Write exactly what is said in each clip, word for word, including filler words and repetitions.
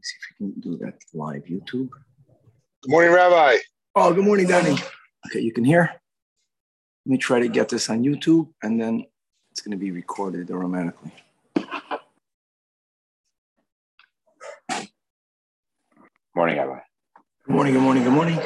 see if we can do that live YouTube. Good morning, Rabbi. Oh, good morning, Danny. Okay, you can hear? Let me try to get this on YouTube, and then it's going to be recorded automatically. Morning, Rabbi. Good morning, good morning, good morning.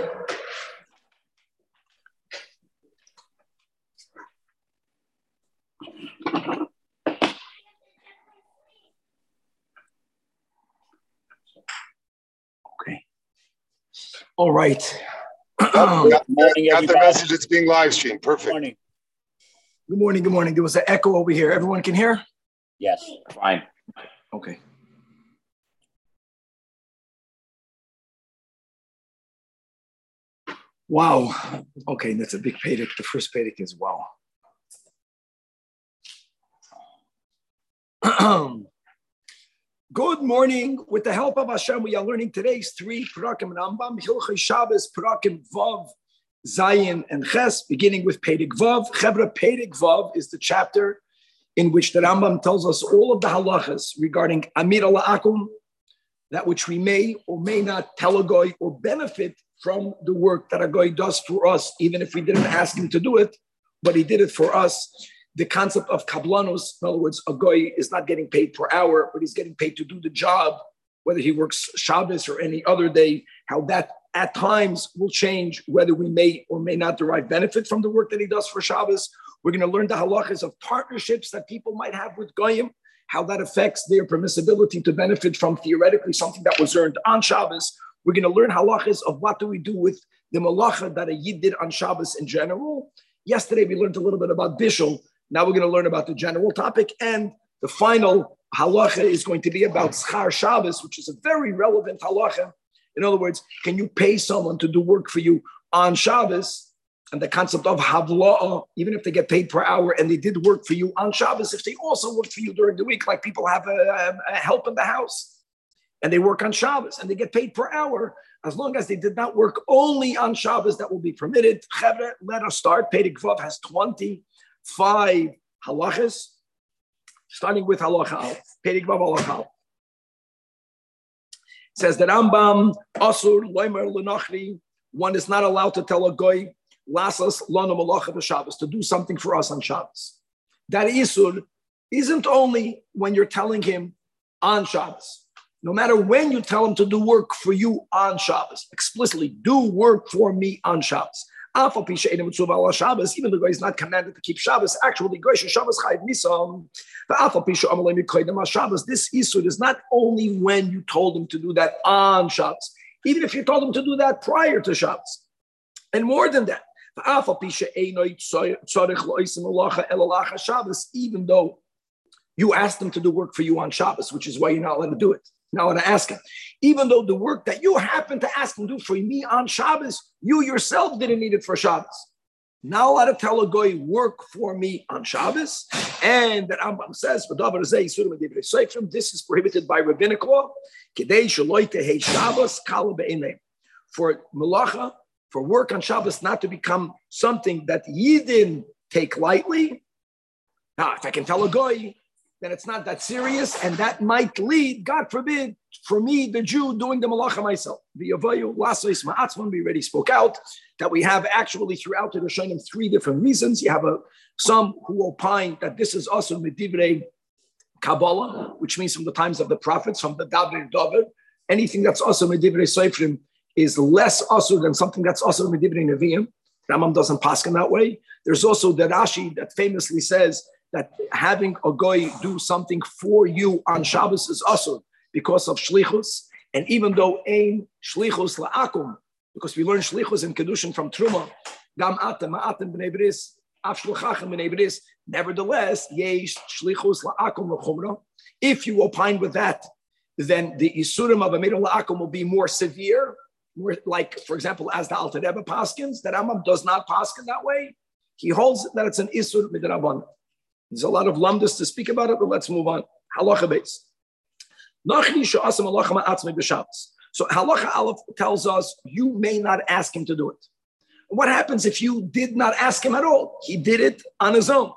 Okay. All right. Got, got, morning, got the message. It's being live streamed. Perfect. Good morning. Good morning, good morning. There was an echo over here. Everyone can hear? Yes, fine. Okay. Wow. Okay, that's a big Pedic. The first Pedic as well. Good morning. With the help of Hashem, we are learning today's three Parakim Rambam, Hilchei Shabbos, Parakim Vav, Zayin, and Ches, beginning with Pedic Vav. Chevra Pedic Vav is the chapter in which the Rambam tells us all of the halachas regarding Amir La'akum, that which we may or may not tell a goy or benefit from the work that a goy does for us, even if we didn't ask him to do it, but he did it for us. The concept of kablanus, in other words, a goy is not getting paid per hour, but he's getting paid to do the job, whether he works Shabbos or any other day, how that at times will change, whether we may or may not derive benefit from the work that he does for Shabbos. We're going to learn the halachas of partnerships that people might have with goyim, how that affects their permissibility to benefit from theoretically something that was earned on Shabbos. We're going to learn halachas of what do we do with the malacha that a yid did on Shabbos in general. Yesterday, we learned a little bit about bishul. Now we're going to learn about the general topic. And the final halacha is going to be about schar Shabbos, which is a very relevant halacha. In other words, can you pay someone to do work for you on Shabbos? And the concept of havla'ah, even if they get paid per hour and they did work for you on Shabbos, if they also work for you during the week, like people have a, a help in the house and they work on Shabbos and they get paid per hour, as long as they did not work only on Shabbos, that will be permitted. Chevre, let us start. Pedic Vav has twenty-five halachas, starting with halacha al. Pedic Vav halacha al. It says that Rambam, Asur, Loimer, Lenachri, one is not allowed to tell a goy, Lasas, Lana Malacha b'Shabbos, to do something for us on Shabbos. That Isur isn't only when you're telling him on Shabbos. No matter when you tell him to do work for you on Shabbos, explicitly, do work for me on Shabbos. Even the guy is not commanded to keep Shabbos, actually, Shabbos this Isur is not only when you told him to do that on Shabbos, even if you told him to do that prior to Shabbos. And more than that, even though you asked him to do work for you on Shabbos, which is why you're not allowed to do it. Now I want to ask him, even though the work that you happen to ask him to do for me on Shabbos, you yourself didn't need it for Shabbos. Now I to tell a guy, work for me on Shabbos. And that Rambam says, this is prohibited by rabbinic law. For malacha, for work on Shabbos not to become something that Yidden take lightly. Now, if I can tell a guy, then it's not that serious, and that might lead, God forbid, for me, the Jew, doing the malacha myself. The Yavayu, Lasois, Ma'atzman, we already spoke out, that we have actually throughout the Rishonim three different reasons. You have a, some who opine that this is also Medivrei Kabbalah, which means from the times of the prophets, from the David David. Anything that's also Medivrei Seifrim is less asur than something that's also Medivrei Nevi'im. Rambam doesn't paskin that way. There's also the Rashi that famously says that having a goy do something for you on Shabbos is asur because of shlichus. And even though ein shlichus la'akum, because we learn shlichus and kedushin from Truma, gam atem ma'atem b'nei bris, af shluchachem b'nei bris. Nevertheless, yesh shlichus la'akum l'chumra. If you opine with that, then the isurim of amir la'akum will be more severe. More like, for example, as the Alter Rebbe paskins, that Rambam does not paskin that way. He holds that it's an isur midrabanan. There's a lot of lamdas to speak about it, but let's move on. Halacha base. So halacha aleph tells us you may not ask him to do it. What happens if you did not ask him at all? He did it on his own.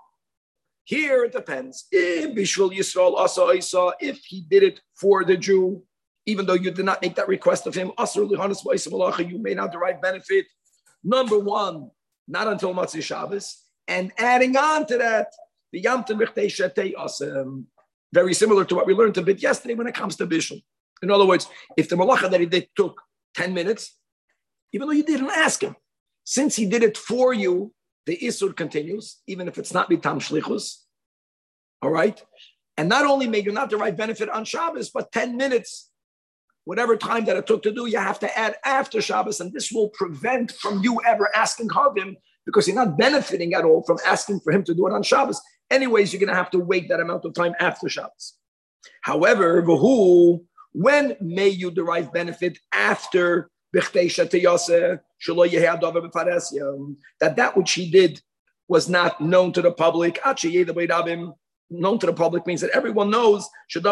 Here it depends. If he did it for the Jew, even though you did not make that request of him, you may not derive benefit. Number one, not until Matzah Shabbos. And adding on to that, the Yom Tov B'chtei Shetei Asem, very similar to what we learned a bit yesterday when it comes to Bishul. In other words, if the malacha that he did took ten minutes, even though you didn't ask him, since he did it for you, the Isur continues, even if it's not Mitam Shlichus. All right? And not only may you not derive benefit on Shabbos, but ten minutes, whatever time that it took to do, you have to add after Shabbos, and this will prevent from you ever asking Havim, because you're not benefiting at all from asking for him to do it on Shabbos. Anyways, you're going to have to wait that amount of time after Shabbos. However, Vahu, when may you derive benefit after that that which he did was not known to the public? Known to the public means that everyone knows it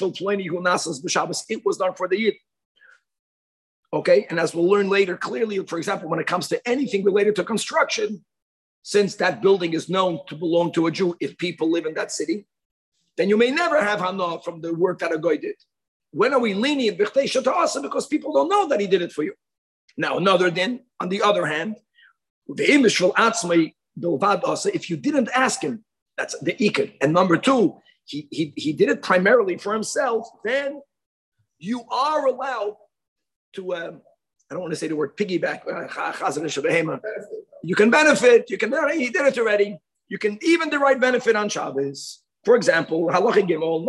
was done for the Yid. Okay, and as we'll learn later, clearly, for example, when it comes to anything related to construction, since that building is known to belong to a Jew, if people live in that city, then you may never have hana from the work that a guy did. When are we lenient? Because people don't know that he did it for you. Now, another then, on the other hand, if you didn't ask him, that's the ikad. And number two, he, he, he did it primarily for himself, then you are allowed to, um, I don't want to say the word piggyback. You can benefit. You can. He did it already. You can even derive benefit on Shabbos. For example, halacha gimel.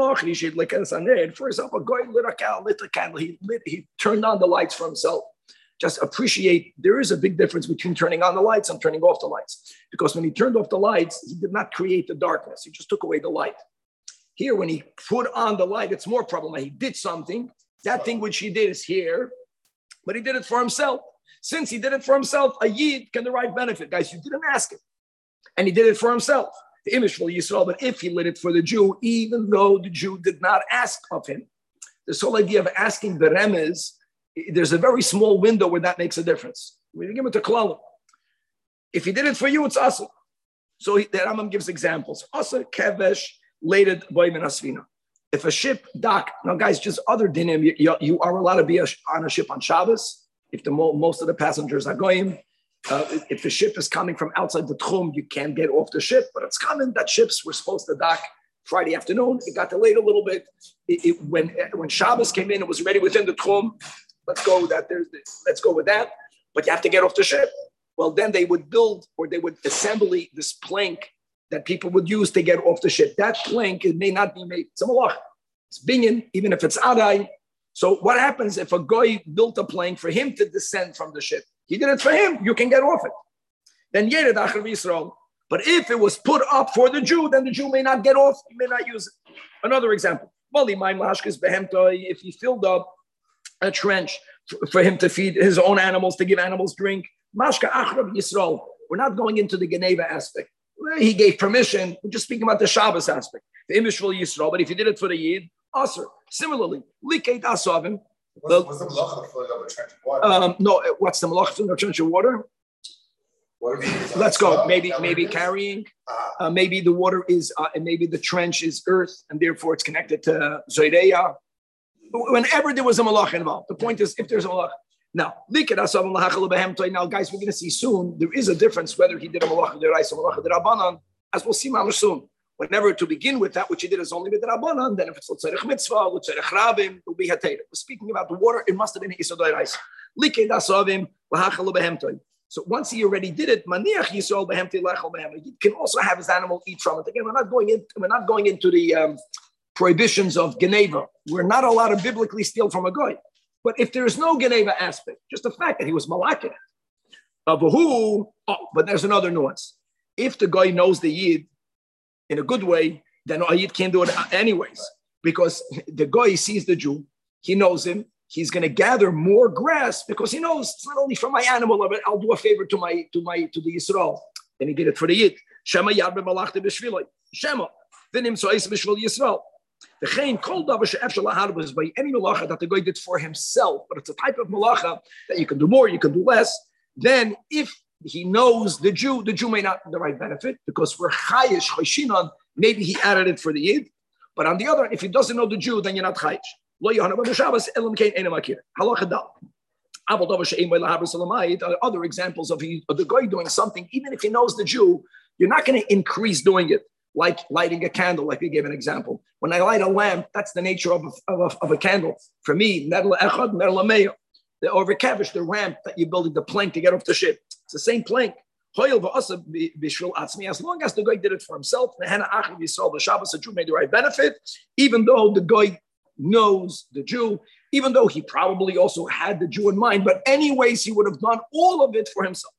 For example, goy lit a candle, lit a candle. He lit. He turned on the lights for himself. Just appreciate. There is a big difference between turning on the lights and turning off the lights. Because when he turned off the lights, he did not create the darkness. He just took away the light. Here, when he put on the light, it's more problematic. He did something. That thing which he did is here. But he did it for himself. Since he did it for himself, a Yid can derive benefit. Guys, you didn't ask him. And he did it for himself. The image for Yisrael, but if he lit it for the Jew, even though the Jew did not ask of him, this whole idea of asking the remez, there's a very small window where that makes a difference. We give it to Klalim. If he did it for you, it's Asa. So he, the Rambam gives examples. Asa, Kevesh, Lated, Boim, Asvina. If a ship dock, now guys, just other dinim, you, you are allowed to be a, on a ship on Shabbos if the most of the passengers are going. Uh, if the ship is coming from outside the Tchum, you can't get off the ship, but it's common that ships were supposed to dock Friday afternoon. It got delayed a little bit. It, it, when when Shabbos came in, it was already within the Tchum. Let's go that there's this, let's go with that. But you have to get off the ship. Well, then they would build or they would assemble this plank that people would use to get off the ship. That plank, it may not be made. It's a malach. It's binyan, even if it's adai. So what happens if a guy built a plank for him to descend from the ship? He did it for him. You can get off it. Then Yered Achar Yisrael. But if it was put up for the Jew, then the Jew may not get off. He may not use it. Another example. If he filled up a trench for him to feed his own animals, to give animals drink, Mashka Achar Yisrael. We're not going into the Geneva aspect. He gave permission. We're just speaking about the Shabbos aspect. The image for Yisrael. But if he did it for the Yid, Aser. Similarly, Likeit Asavim. What's, what's the malacha of filling up a trench of water? Um, no, what's the malacha filling up a trench of water? What Let's go. Maybe, maybe carrying. Uh, maybe the water is, uh, and maybe the trench is earth, and therefore it's connected to Zoideya. Whenever there was a malacha involved, the point is, if there's a malacha. Now, now, guys, we're going to see soon. There is a difference whether he did a malacha deraisa or malacha derabanan, as we'll see mamash soon. Whenever to begin with, that which he did is only with derabanan. Then if it's l'tzarech mitzvah, l'tzarech rabim, it will be hatera. We're speaking about the water. It must have been isur deraisa. Likei dasavim lahachal behemtoy. So once he already did it, maniach yisrael behemtoy lachal behem. He can also have his animal eat from it. Again, we're not going in. We're not going into the um, prohibitions of Geneva. We're not allowed to biblically steal from a goy. But if there is no Geneva aspect, just the fact that he was malakid, uh, but who? Oh, but there's another nuance. If the guy knows the Yid in a good way, then a Yid can't do it anyways, because the guy sees the Jew, he knows him, he's going to gather more grass because he knows it's not only for my animal, but I'll do a favor to my to my to the Yisrael. And he did it for the Yid. Shema yad b'malachta b'shviloi. Shema v'nim so'is b'shvil Yisrael. The chain called was by any malacha that the guy did for himself, but it's a type of malacha that you can do more, you can do less. Then, if he knows the Jew, the Jew may not derive benefit because we're chayish chayshinan. Maybe he added it for the Yid, but on the other, if he doesn't know the Jew, then you're not chayish. Lo Yohana b'Shabbos elam kein ena makir. Halacha dal. Other examples of, he, of the guy doing something, even if he knows the Jew, you're not going to increase doing it, like lighting a candle, like we gave an example. When I light a lamp, that's the nature of a, of a, of a candle. For me, the over kavish, the ramp that you're building, the plank to get off the ship. It's the same plank. As long as the guy did it for himself, the Shabbos, the Jew made the right benefit, even though the guy knows the Jew, even though he probably also had the Jew in mind, but anyways, he would have done all of it for himself.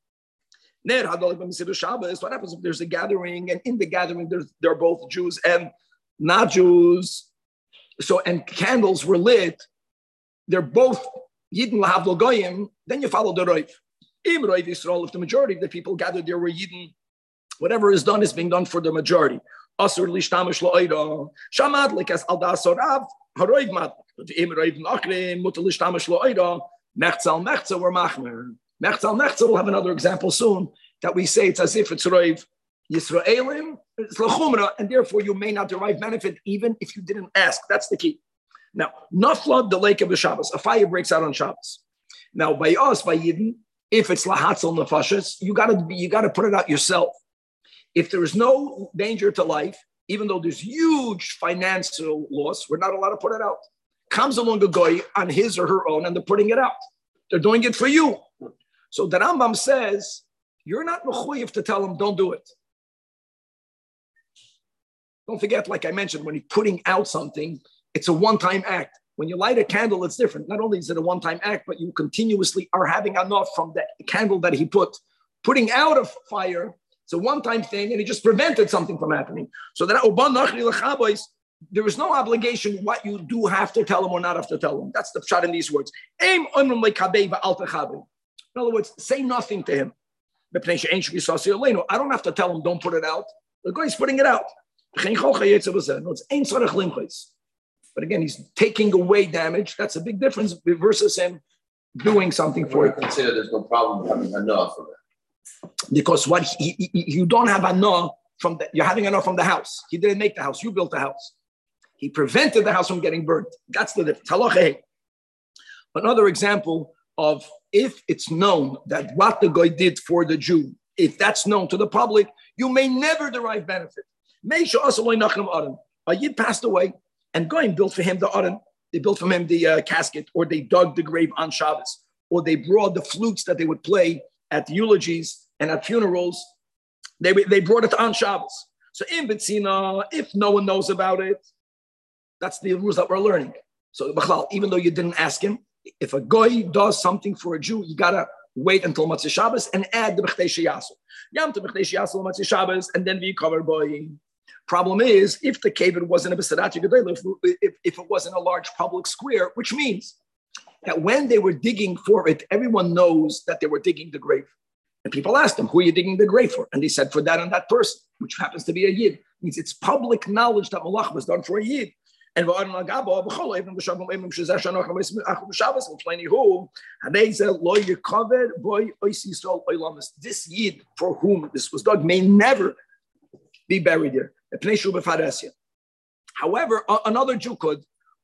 What happens if there's a gathering, and in the gathering, there's, they're both Jews and not Jews, so, and candles were lit, they're both Yidden lahavdol goyim, then you follow the Roiv. Im Roiv Yisrael, if the majority of the people gathered there were Yidden, whatever is done is being done for the majority. Asur lishtamish lo'oida, shamad likas al da'asor av, haroiv mad, im Roiv nachrim, mutal lishtamish lo'oida, mechzal mechza, we're machmer. Mechzal mechza, we'll have another example soon, that we say it's as if it's Roiv Yisraelim, it's lachumra, and therefore you may not derive benefit even if you didn't ask. That's the key. Now, nafla the lake of the Shabbos, a fire breaks out on Shabbos. Now, by us, by Yidden, if it's lahatzel nefashis, you gotta be, you gotta put it out yourself. If there is no danger to life, even though there's huge financial loss, we're not allowed to put it out. Comes along a guy on his or her own, and they're putting it out. They're doing it for you. So the Rambam says, you're not mechuyev to tell him, don't do it. Don't forget, like I mentioned, when he's putting out something, it's a one-time act. When you light a candle, it's different. Not only is it a one-time act, but you continuously are having enough from the candle that he put. Putting out a fire, it's a one-time thing, and he just prevented something from happening. So that there is no obligation what you do have to tell him or not have to tell him. That's the shot in these words. In other words, say nothing to him. I don't have to tell him, don't put it out. The guy's putting it out. But again, he's taking away damage. That's a big difference versus him doing something for you. Consider there's no problem having enough of it. Because what he, he, you don't have enough from the, you're having enough from the house. He didn't make the house. You built the house. He prevented the house from getting burnt. That's the difference. Another example of if it's known that what the guy did for the Jew, if that's known to the public, you may never derive benefit. A Yid passed away, and Goyim built for him the Aron. They built for him the uh, casket, or they dug the grave on Shabbos, or they brought the flutes that they would play at the eulogies and at funerals. They, they brought it on Shabbos. So in Bitsina, if no one knows about it, that's the rules that we're learning. So even though you didn't ask him, if a Goy does something for a Jew, you gotta wait until Matzah Shabbos and add the B'chtei Sheyasu. Yam to B'chtei Sheyasu Matzah Shabbos, and then we cover Boy. Problem is, if the cave wasn't a B'Sadat Gedolah, if, if, if it wasn't a large public square, which means that when they were digging for it, everyone knows that they were digging the grave. And people asked them, who are you digging the grave for? And they said, for that and that person, which happens to be a Yid. It means it's public knowledge that Malach was done for a Yid. And this Yid for whom this was dug may never be buried there. However, another Jew could,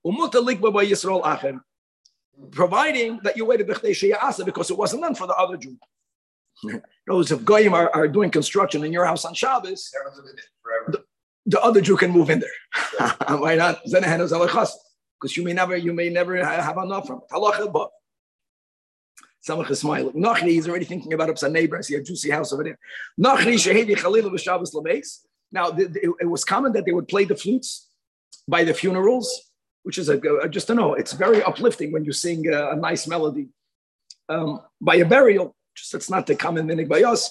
providing that you waited because it wasn't done for the other Jew. Those of Goyim are, are doing construction in your house on Shabbos, the, the other Jew can move in there. Why not? Because you may never, you may never have enough from it. Samach is smiling. Nachri, he's already thinking about up's neighbor. I see a juicy house over there. Nachri shehevi chalila b'Shabbos l'meis. Now, the, the, it was common that they would play the flutes by the funerals, which is a, a just to know, it's very uplifting when you sing a, a nice melody um, by a burial. Just it's not the common minig by us.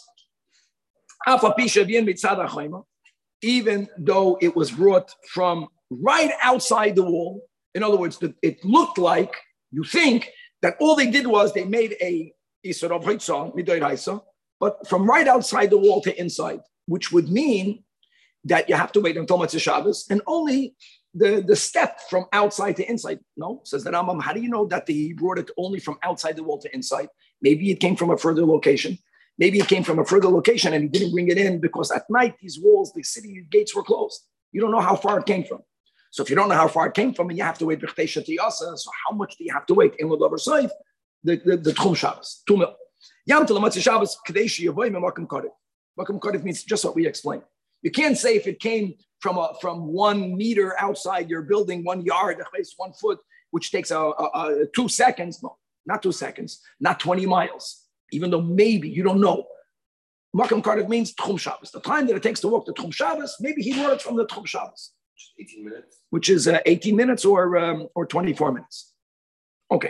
Even though it was brought from right outside the wall, in other words, it looked like you think that all they did was they made a Isur of Hitzah, but from right outside the wall to inside, which would mean that you have to wait until Matzah Shabbos, and only the, the step from outside to inside. No, says the Rambam, how do you know that he brought it only from outside the wall to inside? Maybe it came from a further location. Maybe it came from a further location and he didn't bring it in because at night these walls, the city gates were closed. You don't know how far it came from. So if you don't know how far it came from, and you have to wait B'chtei Shatiyasa, so how much do you have to wait? In Lodavar Soif, the the the Tchum Shabbos, two mil. Yam Telamatzi Shabbos Kadeshi Yavoy Memakam Karev. Makam Karev means just what we explained. You can't say if it came from a from one meter outside your building, one yard, one foot, which takes a, a, a two seconds. No, not two seconds, not twenty miles. Even though maybe you don't know. Makam Karev means Tchum Shabbos. The time that it takes to walk the Tchum Shabbos, maybe he learned from the Tchum Shabbos. eighteen minutes. Which is uh, eighteen minutes or um, or twenty-four minutes. Okay.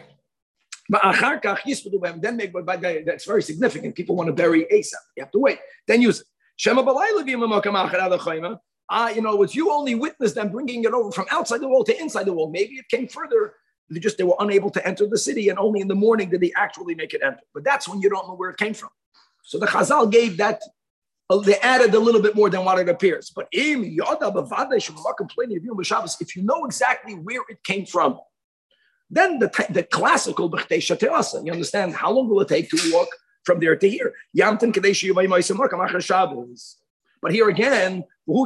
Then make, but that's very significant. People want to bury ASAP. You have to wait. Then use it. Ah, you know, it's you only witnessed them bringing it over from outside the wall to inside the wall. Maybe it came further. They just they were unable to enter the city, and only in the morning did they actually make it enter. But that's when you don't know where it came from. So the Chazal gave that. Uh, they added a little bit more than what it appears. But if you know exactly where it came from, then the, the classical B'chtei Shatiyasa, you understand how long will it take to walk from there to here? But here again,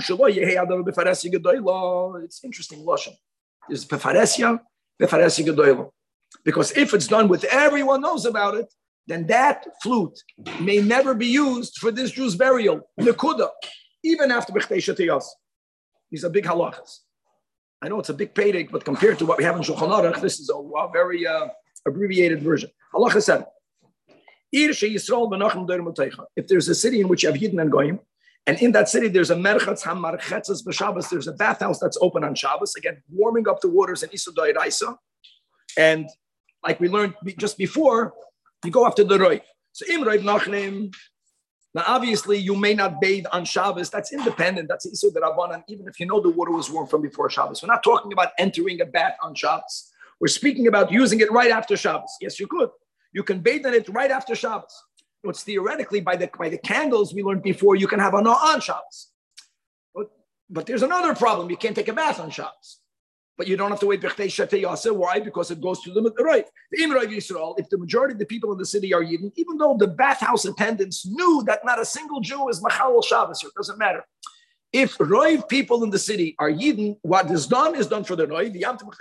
it's interesting. Is Befaresya, Befaresya Gedoyla. Because if it's done with everyone knows about it, then that flute may never be used for this Jew's burial, Nekuda, even after B'chtei Shatiyasa. These are big halachas. I know it's a big pedic, but compared to what we have in Shulchan Aruch, this is a, a very uh, abbreviated version. Halacha said, if there's a city in which you have Yidden and Goyim, and in that city there's a merchatz hamarchetzes b'Shabbos, there's a bathhouse that's open on Shabbos, again, warming up the waters in Issa Doiraisa, and like we learned just before, you go after the Roiv. So Im Roiv Nachlim, now obviously you may not bathe on Shabbos, that's independent, that's Issa D'Rabbanan, even if you know the water was warm from before Shabbos. We're not talking about entering a bath on Shabbos. We're speaking about using it right after Shabbos. Yes, you could. You can bathe in it right after Shabbos. It's theoretically by the by the candles we learned before, you can have a no on Shabbos. But, but there's another problem. You can't take a bath on Shabbos. But you don't have to wait B'chtei Shatiyasa. Why? Because it goes to the right. The Im Roiv Yisrael, if the majority of the people in the city are Yidden, even though the bathhouse attendants knew that not a single Jew is Machal Shabbos, it doesn't matter. If Roiv people in the city are Yidden, what is done is done for the Roiv.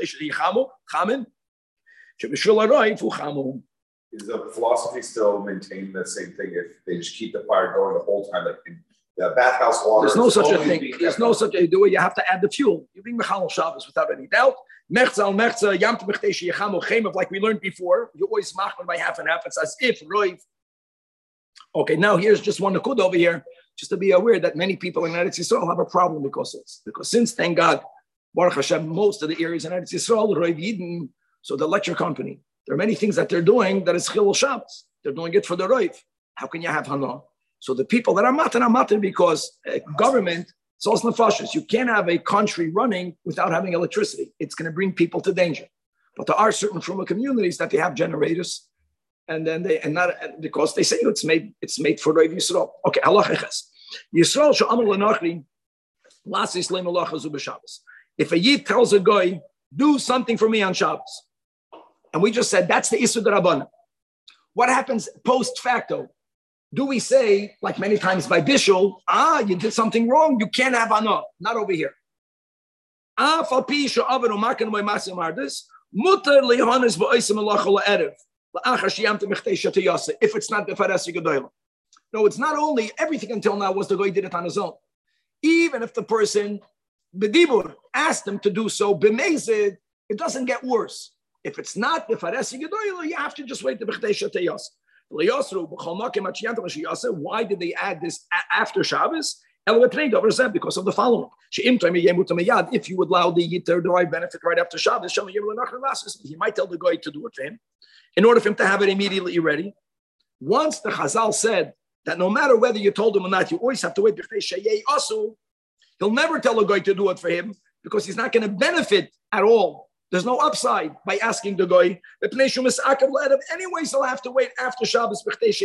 Is the philosophy still maintain the same thing if they just keep the fire going the whole time? Like in the bathhouse water. There's no such a thing. There's no such a do it. You have to add the fuel. You bring Mechal Shabbos without any doubt. Mechza al mechza yamt b'chtei sheyichamu chemev, like we learned before. You always machman by half and half. It's as if Roiv. Okay, now here's just one nakud over here, just to be aware that many people in Eretz Yisrael have a problem because of this. Because since, thank God, Baruch Hashem, most of the areas in Eretz Yisrael, Roiv Yidden, so the lecture company, there are many things that they're doing that is Chilul Shabbos. They're doing it for the Roiv. How can you have Hana? So the people that are matan are matan because uh, government, it's also nefashos. You can't have a country running without having electricity. It's going to bring people to danger. But there are certain from communities that they have generators, and then they and not because they say it's made it's made for Roiv Yisrael. Okay, halachiches. Yisrael she'amar lenachri lasis leimalacha zu b'Shabbos. If a yid tells a guy, do something for me on Shabbos, and we just said that's the Isur D'Rabbanan. What happens post facto? Do we say, like many times by Bishul, ah, you did something wrong, you can't have Hana, not over here. If it's not the Farasi Gedoyla. No, it's not only, everything until now was the guy did it on his own. Even if the person, B'dibur, asked him to do so, B'mezid, it doesn't get worse. If it's not the Farasi Gedoyla, you have to just wait the B'chtei Shatiyasa. Why did they add this after Shabbos? Because of the following. If you would allow the Yitter derive benefit right after Shabbos, he might tell the guy to do it for him in order for him to have it immediately ready. Once the Chazal said that no matter whether you told him or not, you always have to wait. He'll never tell a guy to do it for him because he's not going to benefit at all. There's no upside by asking the guy. Anyways, he'll have to wait after Shabbos.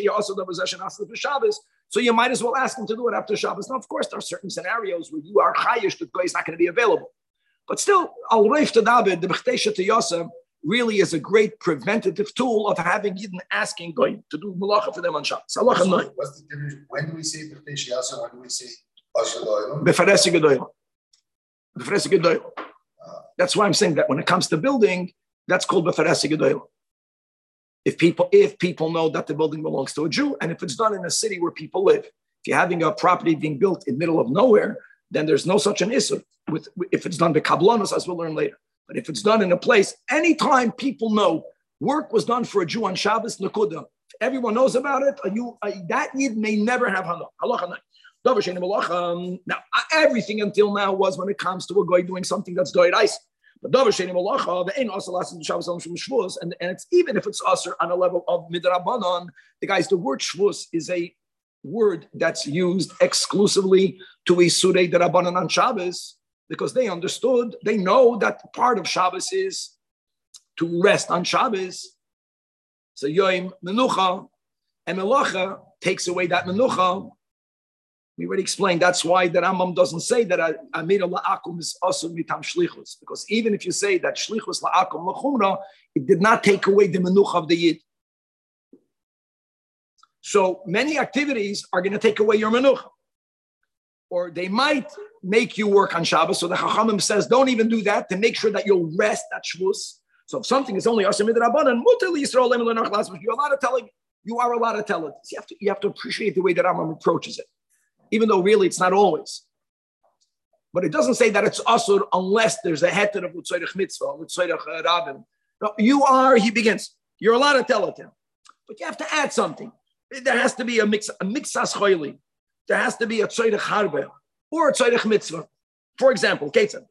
So you might as well ask him to do it after Shabbos. Now, of course, there are certain scenarios where you are chayish, the guy is not going to be available. But still, al reif tadabed, the b'chtei shatiyasa really is a great preventative tool of having Yidden asking guy to do malacha for them on Shabbos. So what's the difference? When do we say b'chtei shatiyasa? When do we say asher doyim? Befaresi gedoyim. Befaresi gedoyim. That's why I'm saying that when it comes to building, that's called Beferesi Gedolah. If people, if people know that the building belongs to a Jew, and if it's done in a city where people live, if you're having a property being built in the middle of nowhere, then there's no such an issue. With if it's done by kablonos, as we'll learn later. But if it's done in a place, anytime people know work was done for a Jew on Shabbos, Nakuda, everyone knows about it. You uh, that yid may never have halacha. Halacha now, everything until now was when it comes to a guy doing something that's doiraisa. But davar sheni malacha, the ain't also last in Shabbos on Shvus, and and it's even if it's also on a level of midrabanan, the guys, the word Shvus is a word that's used exclusively to isurei derabanan on Shabbos, because they understood, they know that part of Shabbos is to rest on Shabbos. So Yom Menucha, and Melacha takes away that Menucha. We already explained that's why the Rambam doesn't say that Amira La'akum is also mitam shlichus, because even if you say that shlichus La'akum Lachumra, it did not take away the Menucha of the Yid. So many activities are going to take away your Menucha, or they might make you work on Shabbos. So the Chachamim says, don't even do that to make sure that you'll rest at Shavuos. So if something is only Asher Midrabanan, you're allowed to tell it. You are allowed to tell it. So you have to, you have to appreciate the way that Rambam approaches it, even though really it's not always. But it doesn't say that it's Asur unless there's a heter of L'tzoyrech Mitzvah, L'tzoyrech Rabin. No, you are, he begins, you're allowed to tell it to him. But you have to add something. There has to be a mix, a mixas choyli. There has to be a tzorech harbe or a tzorech mitzvah. For example, Ketzan,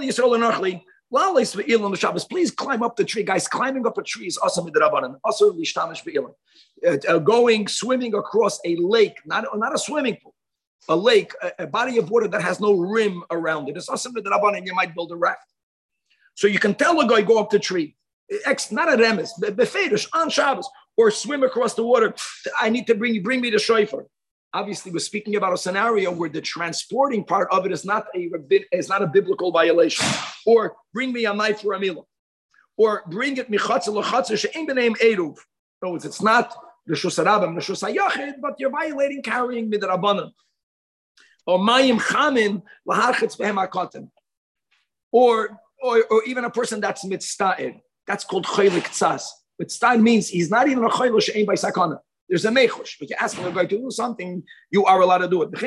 please climb up the tree. Guys, climbing up a tree is awesome with the Rabbanan. Also, going, swimming across a lake, not, not a swimming pool, a lake, a, a body of water that has no rim around it. It's awesome with the Rabbanan. You might build a raft. So you can tell a guy, go up the tree. It's not a remes, befedish on Shabbos, or swim across the water. I need to bring you, bring me the shofar. Obviously, we're speaking about a scenario where the transporting part of it is not a is not a biblical violation. Or bring me a knife for a meal. Or bring it michatzel l'chatzel she'en b'neim eruv. In other words, it's not the shusarabim, the shusayachid, but you're violating carrying midrabanan. Or mayim chamin laharchetz behem akatim. Or or or even a person that's mitzta'ir. That's called choylik tzas. Mitzta'ir means he's not even a choylik she'en by sakana. There's a mechush, but you ask him to do something, you are allowed to do it.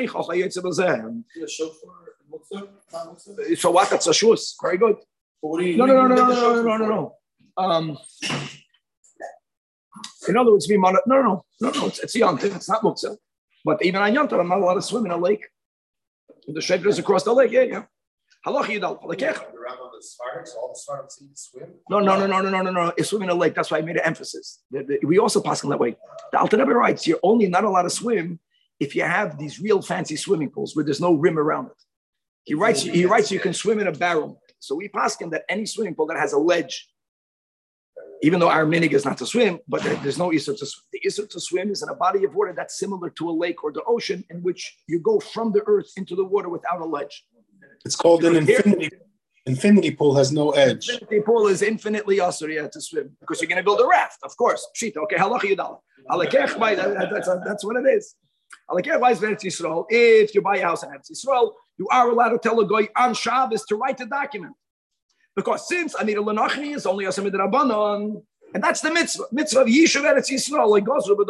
So what? That's a shus. Very good. No, no, no, no, no, no, no, no, no. Um, in other words, no, no, no, no, no. It's, it's young. It's not muktzah. But even on Yom Tov, I'm not allowed to swim in a lake. The shepherd is across the lake. Yeah, yeah. Halach yidal. No, no, no, no, no, no, no, no. It's swimming in a lake. That's why I made an emphasis. The, the, we also pass in that way. The Alter Rebbe writes, you're only not allowed to swim if you have these real fancy swimming pools where there's no rim around it. He writes, he writes, you can swim in a barrel. So we pass him that any swimming pool that has a ledge, even though our minig is not to swim, but there, there's no issur to swim. The issur to swim is in a body of water that's similar to a lake or the ocean, in which you go from the earth into the water without a ledge. It's called an infinity. Infinity pool has no edge. Infinity pool is infinitely asur, yeah, to swim, because you're going to build a raft, of course. Shita, okay, halacha yudal. That's that's what it is. If you buy a house in Eretz Yisrael, you are allowed to tell a guy on Shabbos to write a document, because since Amir Lanachni is only Asamid Rabbanon, and that's the mitzvah, mitzvah of Yishuv Eretz Yisrael, like goes with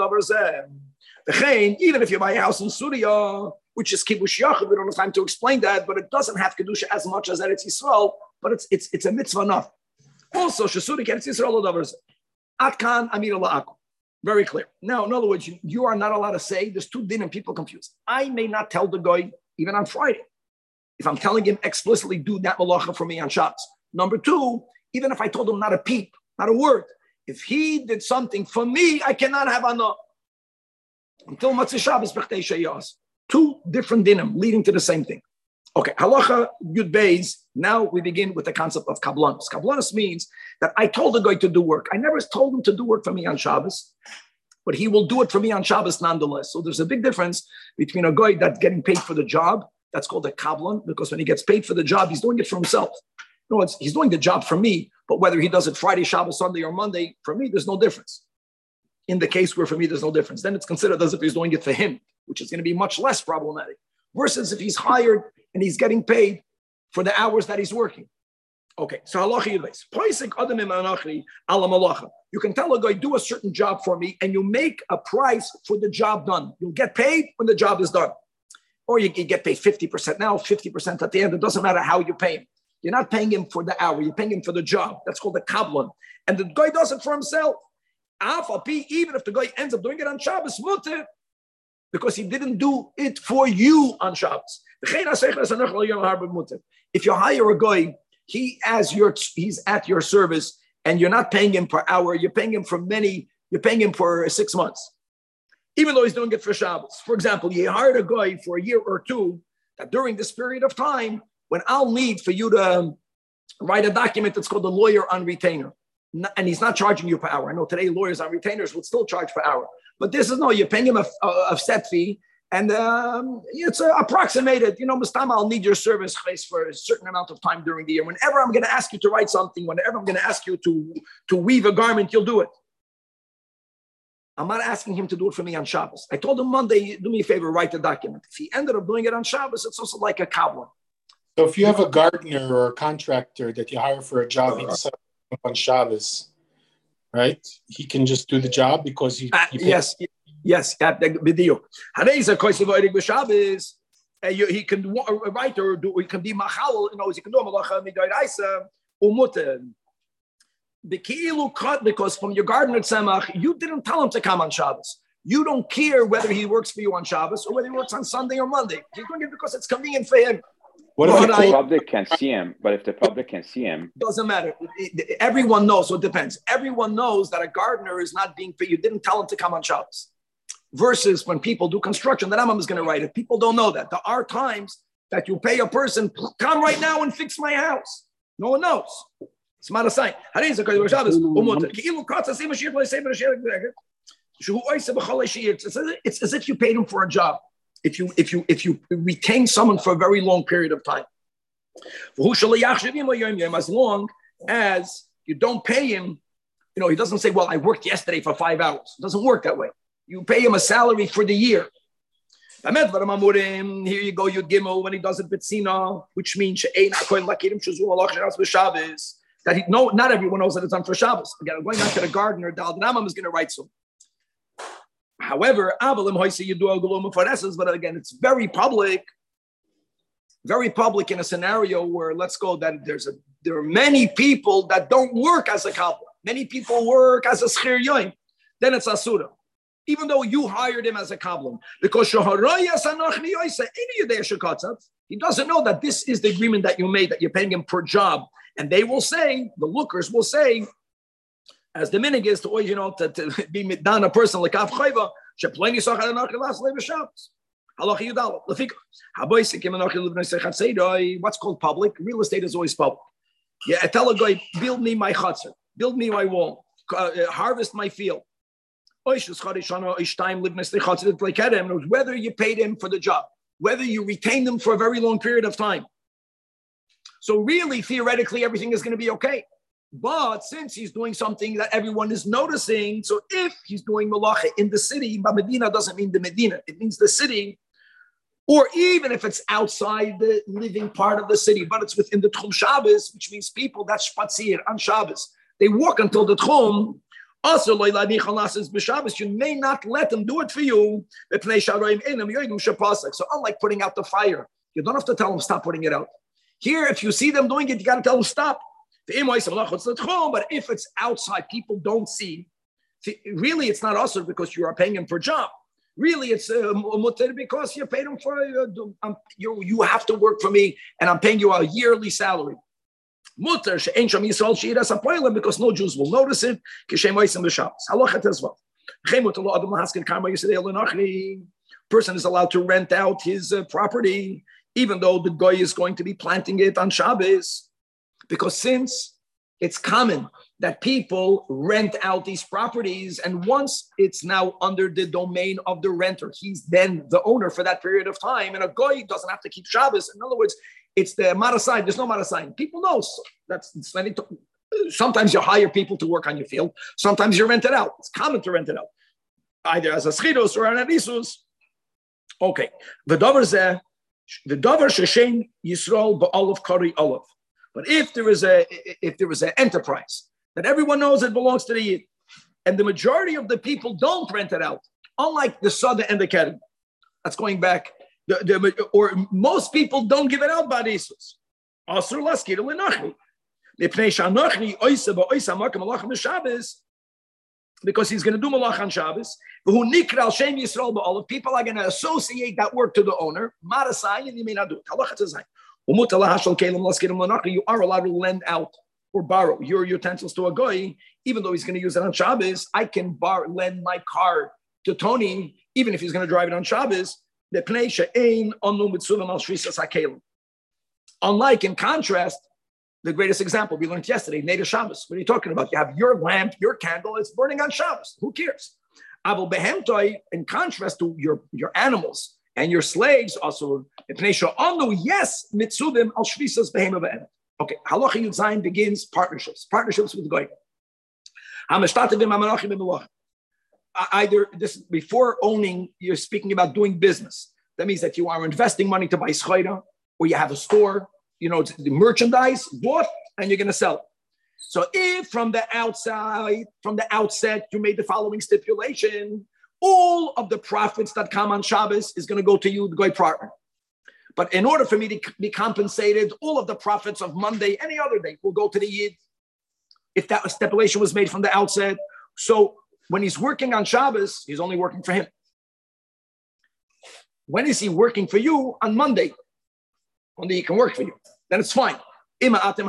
the even if you buy a house in Surya, which is Kibush Yachid, we don't have time to explain that, but it doesn't have Kedusha as much as Eretz Yisrael, but it's it's it's a mitzvah enough. Also, Shasurik Eretz Yisrael Odavers, Atkan Amir La'akum. Very clear. Now, in other words, you, you are not allowed to say, there's two din and people confused. I may not tell the guy, even on Friday, if I'm telling him explicitly, do that malacha for me on Shabbos. Number two, even if I told him not a peep, not a word, if he did something for me, I cannot have anah. Until Matzah Shabbos, B'chtei Sheyas. Two different dinim leading to the same thing. Okay, halacha yud beis. Now we begin with the concept of kablanus. Kablanus means that I told the guy to do work. I never told him to do work for me on Shabbos, but he will do it for me on Shabbos nonetheless. So there's a big difference between a guy that's getting paid for the job. That's called a kablan, because when he gets paid for the job, he's doing it for himself. No, it's, he's doing the job for me, but whether he does it Friday, Shabbos, Sunday, or Monday, for me, there's no difference. In the case where for me, there's no difference, then it's considered as if he's doing it for him, which is going to be much less problematic. Versus if he's hired and he's getting paid for the hours that he's working. Okay, so halacha yudbeis. Poisik adam imanachri ala malacha. You can tell a guy, do a certain job for me, and you make a price for the job done. You'll get paid when the job is done. Or you, you get paid fifty percent now, fifty percent at the end. It doesn't matter how you pay him. You're not paying him for the hour, you're paying him for the job. That's called the kablan. And the guy does it for himself. Even if the guy ends up doing it on Shabbos, mutter, because he didn't do it for you on Shabbos. If you hire a guy, he as your he's at your service, and you're not paying him per hour, you're paying him for many, you're paying him for six months. Even though he's doing it for Shabbos. For example, you hired a guy for a year or two, that during this period of time, when I'll need for you to write a document that's called a lawyer on retainer, and he's not charging you per hour. I know today lawyers on retainers would still charge per hour, but this is no, you're paying him a, a, a set fee, and um, it's uh, approximated. You know, Mustama, I'll need your service for a certain amount of time during the year. Whenever I'm going to ask you to write something, whenever I'm going to ask you to, to weave a garment, you'll do it. I'm not asking him to do it for me on Shabbos. I told him Monday, do me a favor, write the document. If he ended up doing it on Shabbos, it's also like a kabbalah. So if you have a gardener or a contractor that you hire for a job, he decides on Shabbos, right? He can just do the job because he, uh, he yes, yes, video. He can write or do. He can be machal. You know, he can do malacha midayraisa umuter. The ki'ilu cut because from your gardener tzemach, you didn't tell him to come on Shabbos. You don't care whether he works for you on Shabbos or whether he works on Sunday or Monday. He's doing it because it's convenient for him. What if the public can see him? But if the public can see him, doesn't matter. Everyone knows. So it depends. Everyone knows that a gardener is not being paid. You didn't tell him to come on Shabbos. Versus when people do construction, the Rambam is going to write it. People don't know that. There are times that you pay a person, come right now and fix my house. No one knows. It's not a sign. It's, it's as if you paid him for a job. If you if you if you retain someone for a very long period of time, as long as you don't pay him, you know, he doesn't say, "Well, I worked yesterday for five hours." It doesn't work that way. You pay him a salary for the year. Here you go, Yud Gimel, when he does it Bitsina, which means that he, no, not everyone knows that it's on for Shabbos. Again, I'm going back to the gardener. The Ramam is going to write some. However, but again, it's very public, very public in a scenario where, let's go, that there's a there are many people that don't work as a couple. Many people work as a schir yoim. Then it's asura, even though you hired him as a kabbalah, because he doesn't know that this is the agreement that you made, that you're paying him per job, and they will say, the lookers will say, as the minig is to always, you know, to, to be down a person like Av Chayva, Shepleni Sachar and Achilas Leva Shabbos. Halacha Yudal. What's called public? Real estate is always public. Yeah, I tell a guy, build me my chutzner, build me my wall, uh, harvest my field. Whether you paid him for the job, whether you retained him for a very long period of time. So really, theoretically, everything is going to be okay. But since he's doing something that everyone is noticing, so if he's doing malacha in the city, Medina doesn't mean the Medina, it means the city, or even if it's outside the living part of the city, but it's within the Tchum Shabbos, which means people that spatzir on Shabbos, they walk until the Tchum. Also, you may not let them do it for you. So unlike putting out the fire, you don't have to tell them stop putting it out. Here, if you see them doing it, you got to tell them stop. But if it's outside, people don't see. Really, it's not also because you are paying him for a job. Really, it's uh, because you paid him for uh, um, you. You have to work for me, and I'm paying you a yearly salary. Mutter she'ein sham Yisrael she'iras hapoilem, because no Jews will notice it. Kishem oisem b'Shabbos. Halachat as well. Person is allowed to rent out his uh, property, even though the guy is going to be planting it on Shabbos. Because since it's common that people rent out these properties, and once it's now under the domain of the renter, he's then the owner for that period of time, and a guy doesn't have to keep Shabbos. In other words, it's the marasai. There's no marasai. People know. So that's it's many to, sometimes you hire people to work on your field. Sometimes you rent it out. It's common to rent it out, either as a schiros or an arisus. Okay. The davar zeh, the davar sheshen Yisrael ba'olav kari olav. But if there is a if there is an enterprise that everyone knows it belongs to the Yid, and the majority of the people don't rent it out, unlike the Sada and the Kedem, that's going back. The, the, or most people don't give it out by Isus. Asur laskir lenachri. Because he's going to do malach on Shabbos. People are going to associate that work to the owner. And you may not do it. You are allowed to lend out or borrow your utensils to a guy, even though he's going to use it on Shabbos. I can bar, lend my car to Tony, even if he's going to drive it on Shabbos. Unlike, in contrast, the greatest example we learned yesterday, Neder Shabbos. What are you talking about? You have your lamp, your candle, it's burning on Shabbos. Who cares? Abel behemtoi, in contrast to your, your animals and your slaves, also, yes, mitzudim al shvisas behema be'emet. Okay, Halacha Yud Zayin begins partnerships, partnerships with Goy. Either this before owning, you're speaking about doing business. That means that you are investing money to buy schayra, or you have a store, you know, the merchandise bought, and you're going to sell it. So if from the outside, from the outset, you made the following stipulation, all of the profits that come on Shabbos is going to go to you, the Goy partner. But in order for me to be compensated, all of the profits of Monday, any other day, will go to the Yid. If that stipulation was made from the outset. So when he's working on Shabbos, he's only working for him. When is he working for you? On Monday. Monday he can work for you. Then it's fine. It's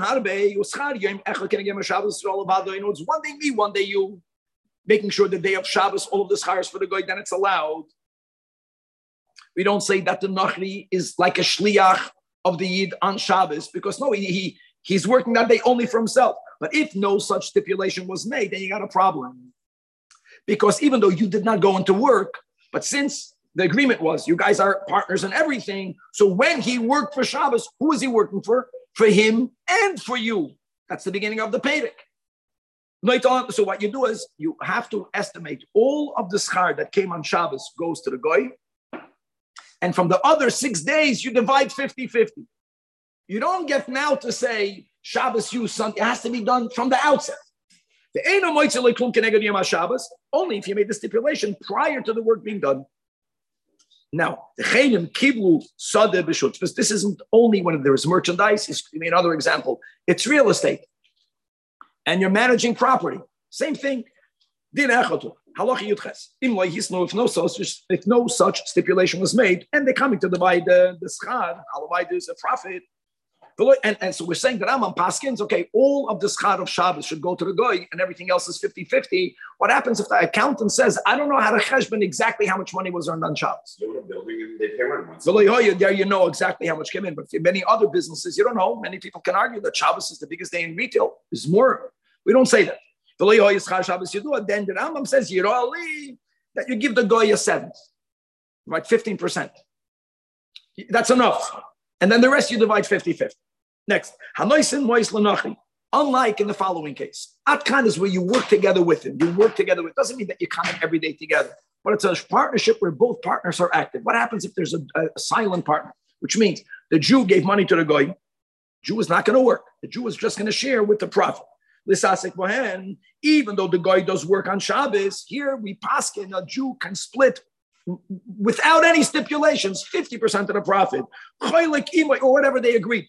one day me, one day you. Making sure the day of Shabbos, all of the schar is for the guy, then it's allowed. We don't say that the Nachri is like a shliach of the Yid on Shabbos, because no, he, he he's working that day only for himself. But if no such stipulation was made, then you got a problem. Because even though you did not go into work, but since the agreement was you guys are partners in everything, so when he worked for Shabbos, who is he working for? For him and for you. That's the beginning of the Pedic. So what you do is you have to estimate all of the schar that came on Shabbos goes to the goy. And from the other six days, you divide fifty-fifty. You don't get now to say Shabbos use Sunday. It has to be done from the outset. Only if you made the stipulation prior to the work being done. Now, this isn't only when there is merchandise. It's, I mean, another example, it's real estate. And you're managing property. Same thing. If no such, if no such stipulation was made, and they're coming to divide the, the schar, there's a profit. And, and so we're saying that Rambam Paskins, okay, all of the schar of Shabbos should go to the goy, and everything else is fifty-fifty. What happens if the accountant says, I don't know how to cheshbon exactly how much money was earned on Shabbos? You know, building and they pay rent once. There you know exactly how much came in, but for many other businesses, you don't know. Many people can argue that Shabbos is the biggest day in retail. There's more. We don't say that. Then the Rambam says, that you give the goy a seventh, right? fifteen percent. That's enough. And then the rest you divide fifty-fifty. Next, unlike in the following case, Atkan is where you work together with him. You work together with, doesn't mean that you come in every day together, but it's a partnership where both partners are active. What happens if there's a, a silent partner? Which means the Jew gave money to the goy. Jew is not going to work. The Jew is just going to share with the prophet. Even though the guy does work on Shabbos, here we paskin, a Jew can split without any stipulations, fifty percent of the profit, or whatever they agreed.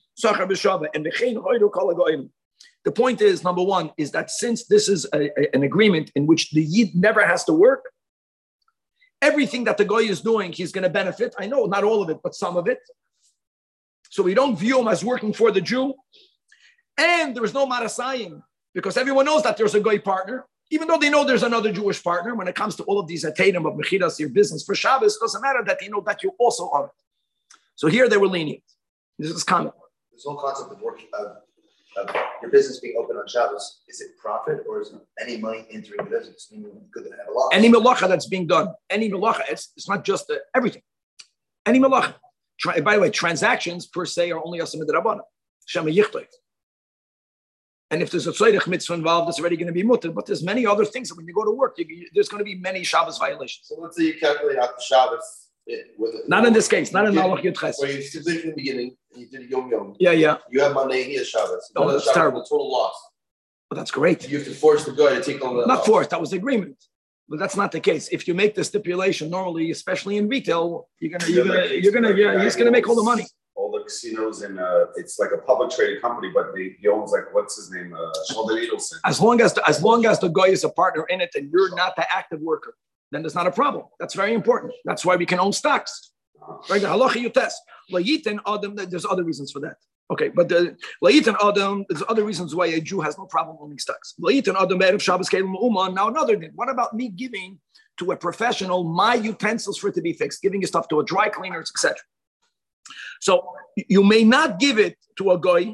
The point is, number one, is that since this is a, a, an agreement in which the Yid never has to work, everything that the guy is doing, he's going to benefit. I know not all of it, but some of it. So we don't view him as working for the Jew. And there is no marasayim, because everyone knows that there's a goy partner, even though they know there's another Jewish partner. When it comes to all of these atadim of mechiras, your business for Shabbos, it doesn't matter that they know that you also are. So here they were lenient. This is common. This whole concept of working of, of your business being open on Shabbos, is it profit or is it any money entering the business? I mean, you could have a loss. Any melacha that's being done, any melacha, it's, it's not just the, everything. Any melacha. Tra- by the way, transactions per se are only asim d'rabbanan. Shema yichtov. And if there's a tzedek mitzvah involved, it's already going to be mutter. But there's many other things that when you go to work, you, you, there's going to be many Shabbos violations. So let's say you calculate out the Shabbos It, whether, Not in this case, not in you Malach did- Yud Ches. Where you stipulated in the beginning, and you did a Yom Yom. Yeah, yeah. You have Monday, he has Shabbos. Oh, None of that's Shabbos, terrible. the total loss. But that's great. You have to force the guy to take on that Not loss. forced, that was the agreement. But that's not the case. If you make the stipulation normally, especially in retail, you're gonna, you're gonna, you're gonna, you're just gonna make all the money. All the casinos and uh, it's like a public traded company, but they, he owns like what's his name, uh, Sheldon Adelson. As long as the, as long as the guy is a partner in it and you're not the active worker, then there's not a problem. That's very important. That's why we can own stocks. Right? The halacha yutes. Layitin adam. There's other reasons for that. Okay, but the layitin adam. There's other reasons why a Jew has no problem owning stocks. Layitin adam erev Shabbos kelim uman. Now another thing. What about me giving to a professional my utensils for it to be fixed, giving your stuff to a dry cleaner, et cetera. So you may not give it to a guy,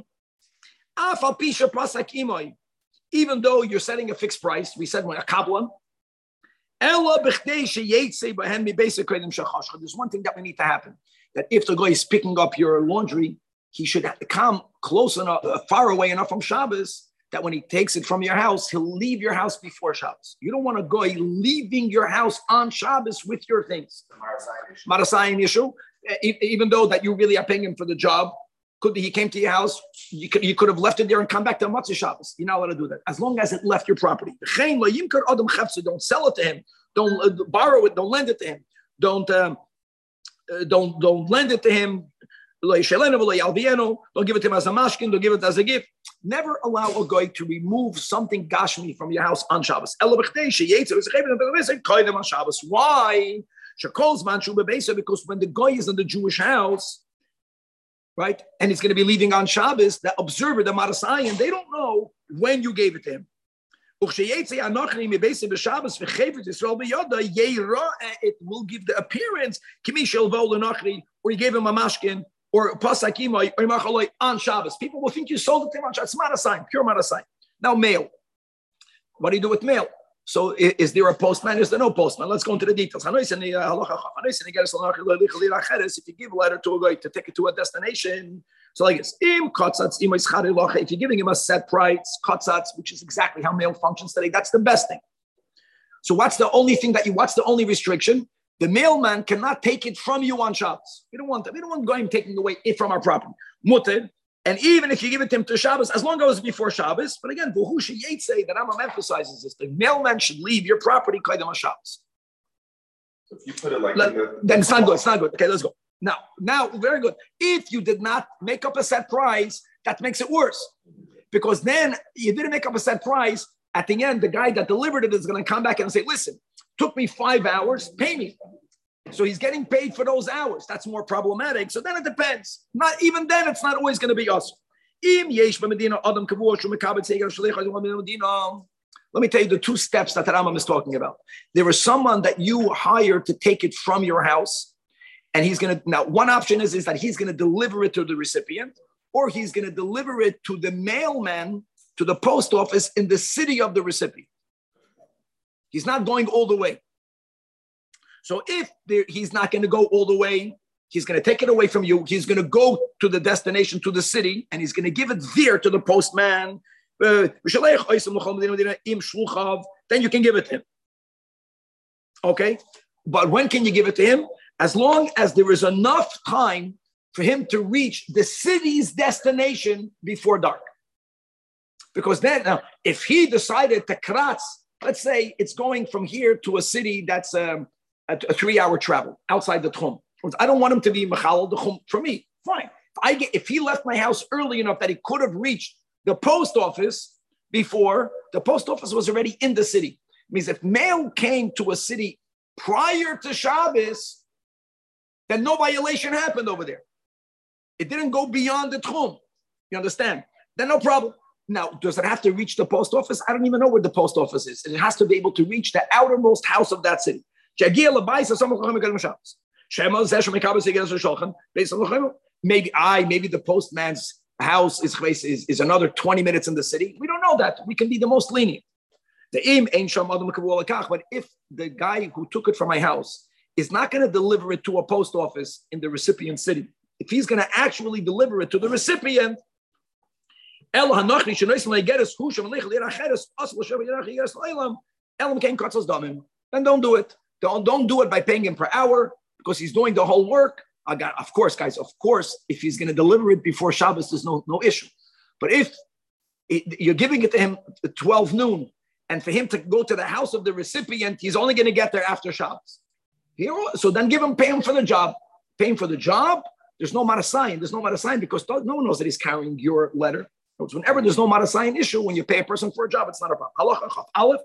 even though you're setting a fixed price. We said when a kabbalah. There's one thing that we need to happen, that if the guy is picking up your laundry, he should have to come close enough, uh, far away enough from Shabbos, that when he takes it from your house, he'll leave your house before Shabbos. You don't want a guy leaving your house on Shabbos with your things. Marasayan issue. Even though that you really are paying him for the job, could be he came to your house, you could, you could have left it there and come back to Matzah Shabbos. You're not allowed to do that. As long as it left your property. Don't sell it to him. Don't uh, borrow it. Don't lend it to him. Don't um, uh, don't don't lend it to him. Don't give it to him as a mashkin. Don't give it as a gift. Never allow a guy to remove something gashmi from your house on Shabbos. Why? Because when the guy is in the Jewish house, right, and he's going to be leaving on Shabbos, the observer, the Marasayan, they don't know when you gave it to him. It will give the appearance, or you gave him a mashkin, or pasakimai, or machaloi on Shabbos. People will think you sold it to him on Shabbos. It's Marasayan, pure Marasayan. Now, mail. What do you do with mail? So is, is there a postman? Is there no postman? Let's go into the details. If you give a letter to a guy to take it to a destination, so like this, if you're giving him a set price, which is exactly how mail functions today, that's the best thing. So what's the only thing that you, what's the only restriction? The mailman cannot take it from you on Shabbos. We don't want that. We don't want going taking away it from our property. Mutter. And even if you give it to him to Shabbos, as long as it's before Shabbos, but again, Vuhushi Yetze, that Rambam emphasizes this, the mailman should leave your property Kaidam HaShabbos. So if you put it like, Let, in the, then it's not good, it's not good. Okay, let's go. Now, now, very good. If you did not make up a set price, that makes it worse. Because then you didn't make up a set price, at the end, the guy that delivered it is going to come back and say, listen, took me five hours, pay me. So he's getting paid for those hours. That's more problematic. So then it depends. Not even then, it's not always going to be us. Let me tell you the two steps that the Rambam is talking about. There is someone that you hire to take it from your house, and he's going to, now one option is, is that he's going to deliver it to the recipient, or he's going to deliver it to the mailman, to the post office in the city of the recipient. He's not going all the way. So if there, he's not going to go all the way, he's going to take it away from you. He's going to go to the destination, to the city, and he's going to give it there to the postman. Uh, then you can give it to him. Okay? But when can you give it to him? As long as there is enough time for him to reach the city's destination before dark. Because then, now, if he decided to kratz, let's say it's going from here to a city that's um, a, a three-hour travel outside the Tchum. I don't want him to be machal the Tchum for me. Fine. If I get, if he left my house early enough that he could have reached the post office before, the post office was already in the city. It means if mail came to a city prior to Shabbos, then no violation happened over there. It didn't go beyond the Tchum. You understand? Then no problem. Now, does it have to reach the post office? I don't even know where the post office is. It has to be able to reach the outermost house of that city. Maybe I, maybe the postman's house is, is, is another twenty minutes in the city. We don't know that. We can be the most lenient. But if the guy who took it from my house is not going to deliver it to a post office in the recipient city, if he's going to actually deliver it to the recipient, then don't do it. Don't, don't do it by paying him per hour. because he's doing the whole work. I got, of course, guys, of course, if he's going to deliver it before Shabbos, there's no, no issue. But if it, you're giving it to him at twelve noon, and for him to go to the house of the recipient, he's only going to get there after Shabbos. Here, so then give him, pay him for the job. Pay him for the job. There's no marasayin. There's no marasayin because no one knows that he's carrying your letter. Whenever there's no marasayin issue, when you pay a person for a job, it's not a problem. Halacha chaf aleph.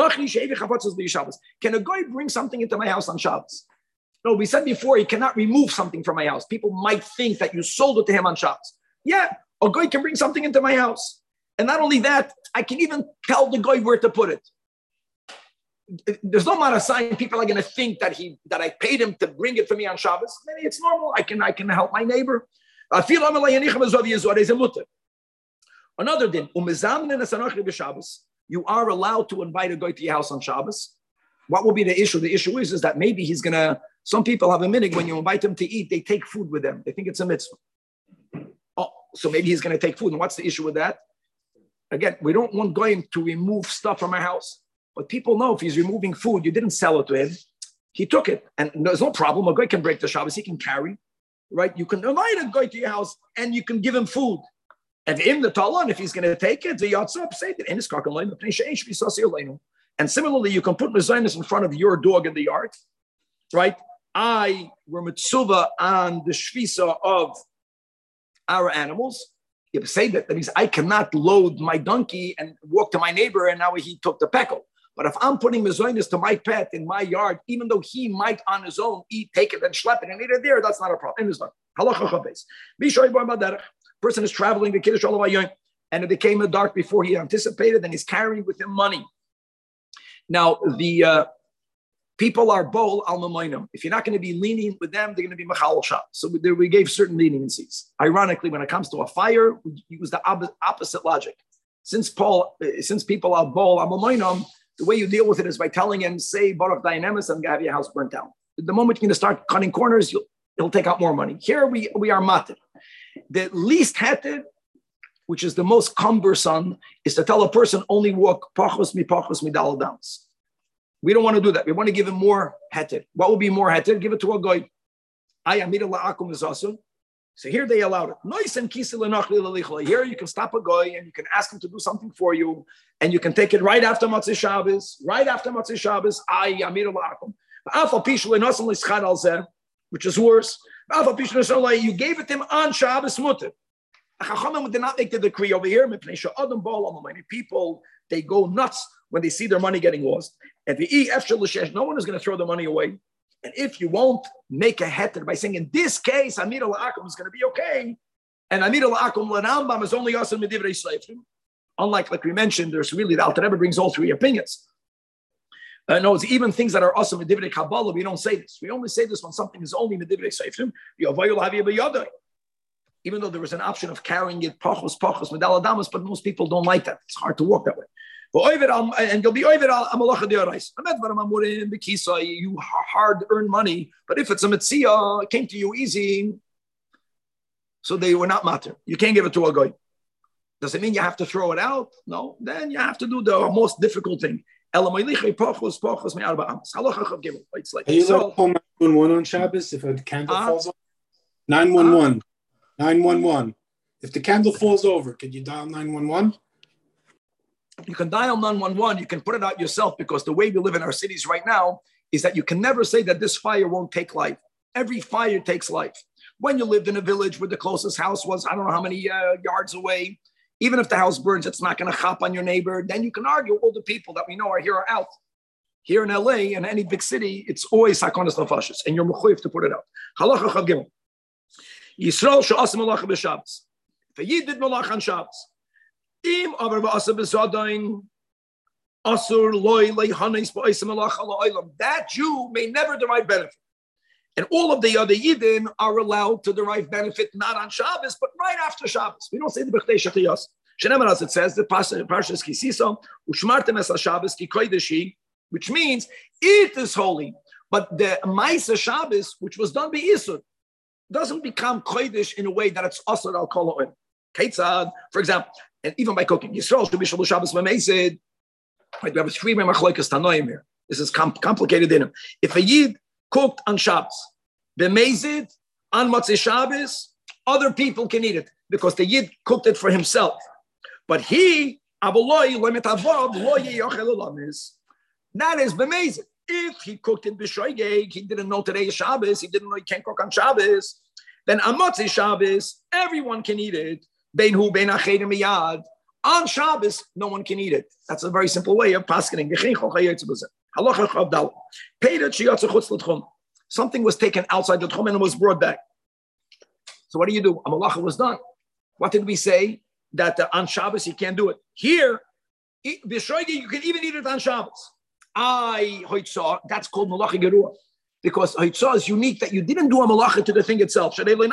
Can a guy bring something into my house on Shabbos? No, we said before he cannot remove something from my house. People might think that you sold it to him on Shabbos. Yeah, a guy can bring something into my house. And not only that, I can even tell the guy where to put it. There's no amount of sign people are going to think that he that I paid him to bring it for me on Shabbos. Maybe it's normal. I can I can help my neighbor. Another din, you are allowed to invite a guy to your house on Shabbos. What will be the issue? The issue is, is that maybe he's going to, some people have a minhag when you invite them to eat, they take food with them. They think it's a mitzvah. Oh, so maybe he's going to take food. And what's the issue with that? Again, we don't want going to remove stuff from our house. But people know if he's removing food, you didn't sell it to him. He took it. And there's no problem. A guy can break the Shabbos. He can carry, right? You can invite a guy to your house and you can give him food. And in the talon, if he's going to take it, the yatzah, say it. And similarly, you can put mezainis in front of your dog in the yard, right? I were mitzvah on the shvisa of our animals. You say that, that means I cannot load my donkey and walk to my neighbor and now he took the peckle. But if I'm putting mezainis to my pet in my yard, even though he might on his own eat, take it and schlep it and eat it there, that's not a problem. Person is traveling to Kiddush Olavayim and it became dark before he anticipated and he's carrying with him money. Now, the uh, people are bol al mamoinam. If you're not going to be lenient with them, they're going to be machal shah. So we, we gave certain leniencies. Ironically, when it comes to a fire, we use the ob- opposite logic. Since Paul, since people are bol al mamoinam, the way you deal with it is by telling him, say, Baruch Dayanemis, and have your house burnt down. The moment you're going to start cutting corners, you'll, it'll take out more money. Here we, we are matir. The least heted, which is the most cumbersome, is to tell a person only walk pachos mi pachos mi dal dams. We don't want to do that. We want to give him more heter. What will be more heter? Give it to a guy. I amida la'akum izasun. So here they allowed it. Here you can stop a guy and you can ask him to do something for you, and you can take it right after Matzah Shabbos. Right after Matzah Shabbos, I amida la'akum. Which is worse. You gave it to him on Shabbos mutter. Chachamim did not make the decree over here. People, they go nuts when they see their money getting lost. And the e no one is going to throw the money away. And if you won't make a heter by saying, in this case, Amir al-Akum is going to be okay, and Amir al-Akum l'Rambam is only awesome medivrei seifrim. Unlike, like we mentioned, there's really, the Alter Rebbe brings all three opinions. Uh, no, it's even things that are awesome medivrei Kabbalah, we don't say this. We only say this when something is only medivrei seifrim. Even though there was an option of carrying it, pachos, pachos, medal adamas, but most people don't like that. It's hard to walk that way. And you'll be over al amalacha deorais. You hard earn money, but if it's a mitzvah, it came to you easy, so they were not matter. You can't give it to a guy. Does it mean you have to throw it out? No. Then you have to do the most difficult thing. It's like Are you allowed to call nine one one on Shabbos if a candle uh, falls over? nine one one. nine one one. If the candle falls over, can you dial nine one one? You can dial nine one one. You can put it out yourself, because the way we live in our cities right now is that you can never say that this fire won't take life. Every fire takes life. When you lived in a village where the closest house was, I don't know how many uh, yards away, even if the house burns, it's not going to chop on your neighbor. Then you can argue all the people that we know are here are out. Here in L A, in any big city, it's always sakonas nefashos, and you're mechuyev to put it out. Halacha chav gimel. Yisrael she'asim malacha b'Shabbos. If a yid did malach on Shabbos, im avar ba'asa b'zadayin asur loy leihanis ba'isa malacha la'olam. That Jew may never derive benefit, and all of the other yidden are allowed to derive benefit not on Shabbos, but right after Shabbos. We don't say the b'chtei shetiyos. Shenemar, as it says, the Parshas Kisisa ushmartem es Shabbos ki kodeshi, which means it is holy. But the Maisa Shabbos, which was done by Isur, doesn't become kodesh in a way that it's asur al kol ha'olim. Ketzad, for example, and even by cooking, Yisrael should be Shabbos Shabbos v'meised. Right, we have a three machlokes tanoim here. This is com- complicated in him. If a yid cooked on Shabbos B'mezid, on Motzei Shabbos, other people can eat it because the Yid cooked it for himself. But he, that is b'mezid. If he cooked it b'shoigeg, he didn't know today is Shabbos, he didn't know he can't cook on Shabbos, then on Motzei Shabbos, everyone can eat it. Bein hu bein achedim miyad. On Shabbos, no one can eat it. That's a very simple way of paskening. Something was taken outside the tchum and it was brought back. So what do you do? A malacha was done. What did we say? That uh, on Shabbos you can't do it. Here, you can even eat it on Shabbos. I hoitzah, that's called malacha gerua, because hoitzah is unique that you didn't do a malacha to the thing itself.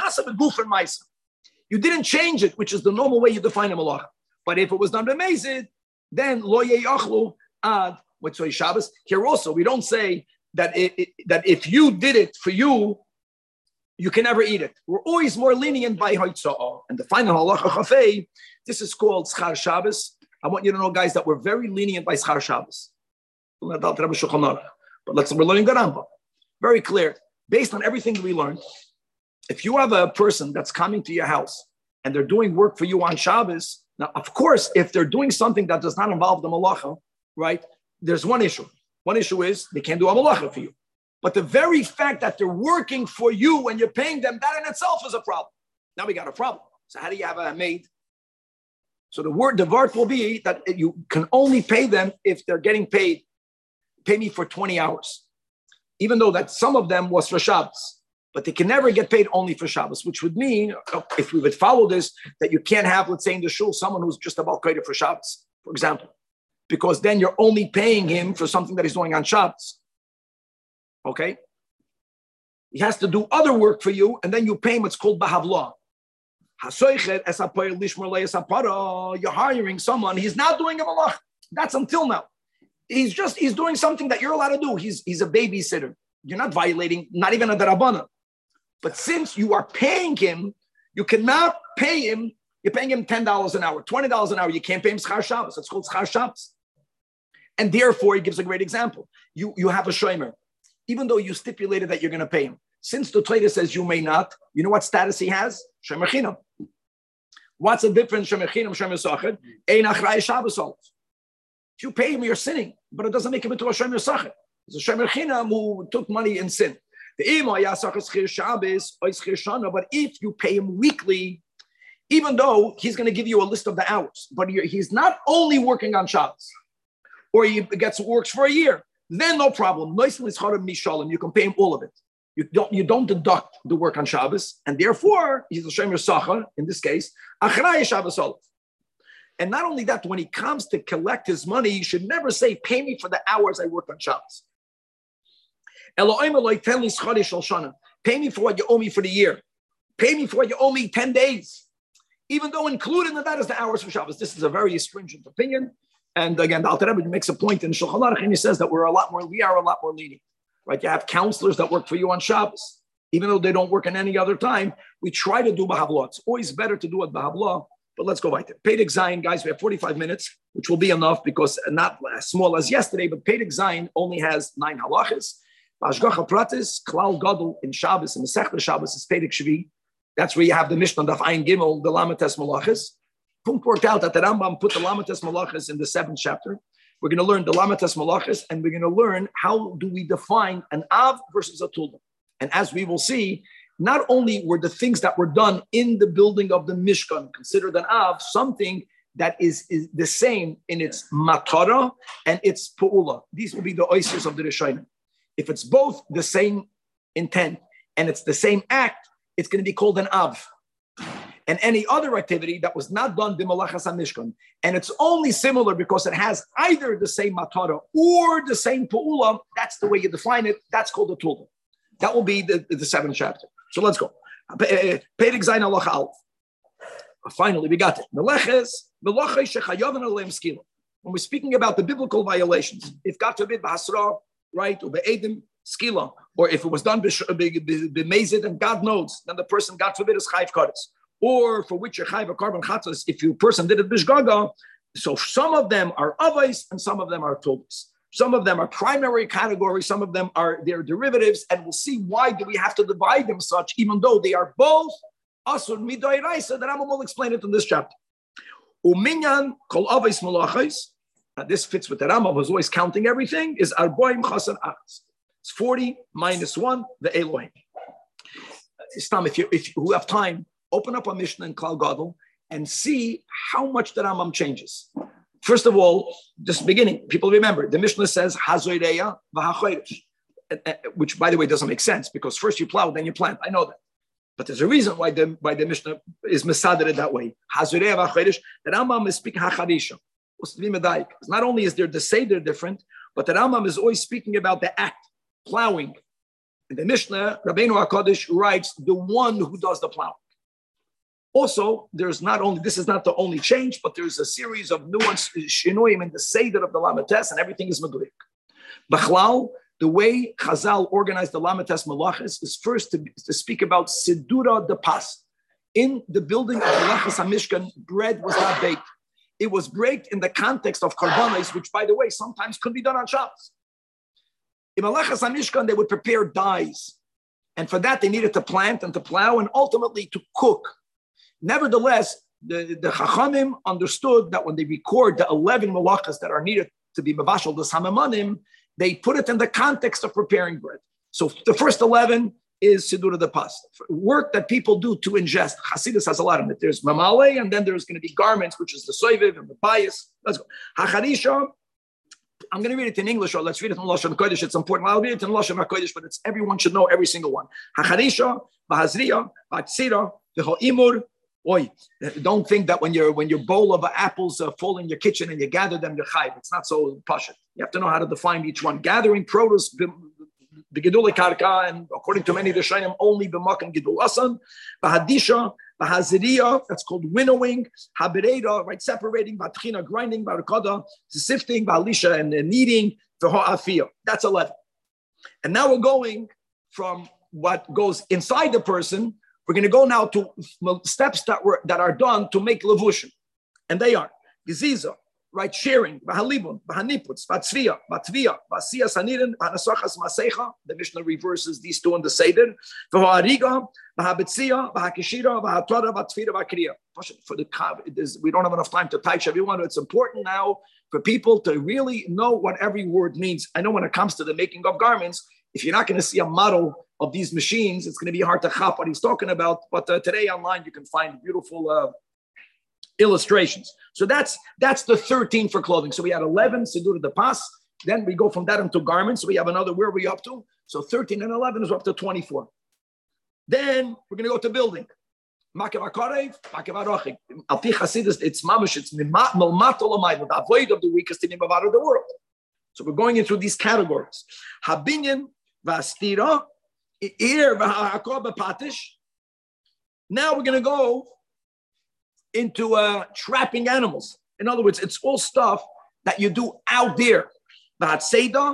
You didn't change it, which is the normal way you define a malacha. But if it was done b'mezid, then lo yeyachlu ad Motzei Shabbos. Here also, we don't say that it, it, that if you did it for you, you can never eat it. We're always more lenient by hoitzah. And the final halacha chafei, this is called schar Shabbos. I want you to know, guys, that we're very lenient by schar Shabbos. But let's we're learning the Rambam. Very clear. Based on everything we learned, if you have a person that's coming to your house and they're doing work for you on Shabbos, now, of course, if they're doing something that does not involve the malacha, right, there's one issue. One issue is they can't do a malacha for you. But the very fact that they're working for you and you're paying them, that in itself is a problem. Now we got a problem. So how do you have a maid? So the word, the vart will be that you can only pay them if they're getting paid. Pay me for twenty hours. Even though that some of them was for Shabbos. But they can never get paid only for Shabbos, which would mean, if we would follow this, that you can't have, let's say in the shul, someone who's just about credit for Shabbos, for example. Because then you're only paying him for something that he's doing on Shabbos. Okay? He has to do other work for you, and then you pay him what's called Bahavlah. You're hiring someone, he's not doing a malach. That's until now. He's just, he's doing something that you're allowed to do. He's, he's a babysitter. You're not violating, not even a darabana. But since you are paying him, you cannot pay him, you're paying him ten dollars an hour, twenty dollars an hour. You can't pay him schar Shabbos. That's called schar Shabbos. And therefore, he gives a great example. You, you have a shomer. Even though you stipulated that you're going to pay him. Since the Torah says you may not, you know what status he has? Shomer chinam. What's the difference? Shomer chinam, shomer sachar. Ein achrei Shabbos. If you pay him, you're sinning. But it doesn't make him into a shomer sachar. It's a shomer chinam who took money in sin. But if you pay him weekly, even though he's going to give you a list of the hours, but he's not only working on Shabbos, or he gets works for a year, then no problem. You can pay him all of it. You don't, you don't deduct the work on Shabbos, and therefore he's a shomer sachar in this case. And not only that, when he comes to collect his money, you should never say, "Pay me for the hours I worked on Shabbos." Pay me for what you owe me for the year. Pay me for what you owe me ten days. Even though included in that is the hours for Shabbos. This is a very stringent opinion. And again, the Alter Rebbe makes a point in Shulchan Aruch, and he says that we're a lot more, we are a lot more lenient. Right? You have counselors that work for you on Shabbos. Even though they don't work in any other time, we try to do Bahavlah. It's always better to do it Bahavlah, but let's go right there. Pedig Zayin, guys, we have forty-five minutes, which will be enough because not as small as yesterday, but Pedig Zayin only has nine halachas. Bashgacha Pratis, Klal Gadol in Shabbos, in the Sechta Shabbos is Pedig Shvi. That's where you have the Mishnah of Ayin Gimel, the Lamates Malachas. Punkt worked out that the Rambam put the Lamates Malachas in the seventh chapter. We're going to learn the Lamates Malachas, and we're going to learn how do we define an Av versus a Tulda. And as we will see, not only were the things that were done in the building of the Mishkan considered an Av, something that is, is the same in its Matara and its Pu'ula. These will be the oasis of the Rishonim. If it's both the same intent and it's the same act, it's going to be called an Av. And any other activity that was not done b'malachas hamishkan, and it's only similar because it has either the same matara or the same pu'ula, that's the way you define it. That's called a tulda. That will be the, the seventh chapter. So let's go. Pedig Zayin halacha aleph. Finally, we got it. Meleches, meleches shechayaven aleim skila. When we're speaking about the biblical violations, if God forbid b'hasra, right, or be'edim skila, or if it was done b'mezid, and God knows, then the person, God forbid, is chayv kares. Or for which you're chayv a carbon chatzos, if your person did it bishgaga. So some of them are avos and some of them are tulbis. Some of them are primary categories, some of them are their derivatives, and we'll see why do we have to divide them such, even though they are both asur midoiraisa. The Rambam will explain it in this chapter. Uminyan kol avos malachos. This fits with the Rambam, who's always counting everything. Is arboim chasan aras. It's forty minus one, the Elohim. Stam, if you if you have time, open up a Mishnah in Klal Gadol and see how much the Rambam changes. First of all, just beginning, people remember, the Mishnah says, Hazoireya v'hachodesh, which, by the way, doesn't make sense, because first you plow, then you plant. I know that. But there's a reason why the, why the Mishnah is mesadered that way. Hazoireya v'hachodesh, the Rambam is speaking hacharisha. Not only is there the Seder different, but the Rambam is always speaking about the act, plowing. In the Mishnah, Rabbeinu HaKadosh writes, the one who does the plowing. Also, there's not only, this is not the only change, but there's a series of nuance, shinoim in the Seder of the Lamates, and everything is Meduik. B'chlal, the way Chazal organized the Lamates Malachas is first to, to speak about Sidura de Pas. In the building of the Lachas HaMishkan, bread was not baked. It was baked in the context of Karbanos, which, by the way, sometimes could be done on Shabbos. In Lachas HaMishkan, they would prepare dyes. And for that, they needed to plant and to plow and ultimately to cook. Nevertheless, the, the Chachamim understood that when they record the eleven malachas that are needed to be mavashal the samamanim, they put it in the context of preparing bread. So the first eleven is Sidura de Pas, work that people do to ingest. Hasidus has a lot of it. There's mamale, and then there's going to be garments, which is the soiviv and the bias. Let's go. Hacharisha, I'm going to read it in English, or let's read it in Lashon HaKodesh. It's important. I'll read it in Lashon HaKodesh, but it's everyone should know every single one. Hacharisha, Bahazriya, Batsira, V'ho'imur. Oy, don't think that when your when your bowl of apples uh, fall in your kitchen and you gather them, you're chayv. It's not so pashut. You have to know how to define each one. Gathering produce, b'gedul karka, and according to many of the Rishonim, only b'makan gidul asan, b'hadisha, b'haziriya, that's called winnowing, habereda, right, separating, b'tchina, grinding, b'rakada, sifting, b'alisha, and uh, kneading, v'ho'afiyah. That's eleven. And now we're going from what goes inside the person. We're going to go now to steps that were that are done to make levushim, and they are geziza, right? Sharing, bahalibun, bahaniputs, batzviya, batvia, basiya sanirin, bahanasachas masecha. The Mishnah reverses these two in the Seder. V'ha'ariga, bahabetzia, bahakishira, bahatora, batvira, bakriya. For the we don't have enough time to touch everyone. It's important now for people to really know what every word means. I know when it comes to the making of garments, if you're not going to see a model of these machines, it's going to be hard to chop what he's talking about. But uh, today online, you can find beautiful uh, illustrations. So that's that's the thirteen for clothing. So we had eleven, Sidura de Pas. Then we go from that into garments. So we have another, where are we up to? So thirteen and eleven is up to twenty-four. Then we're going to go to building. Makev HaKarev, Makev HaRochik. Alpi Chasidus, it's mamash, it's milmat olamai, the avoid of the weakest in the world. So we're going into these categories. Habinyan, Vastira, now we're going to go into uh, trapping animals. In other words, it's all stuff that you do out there. And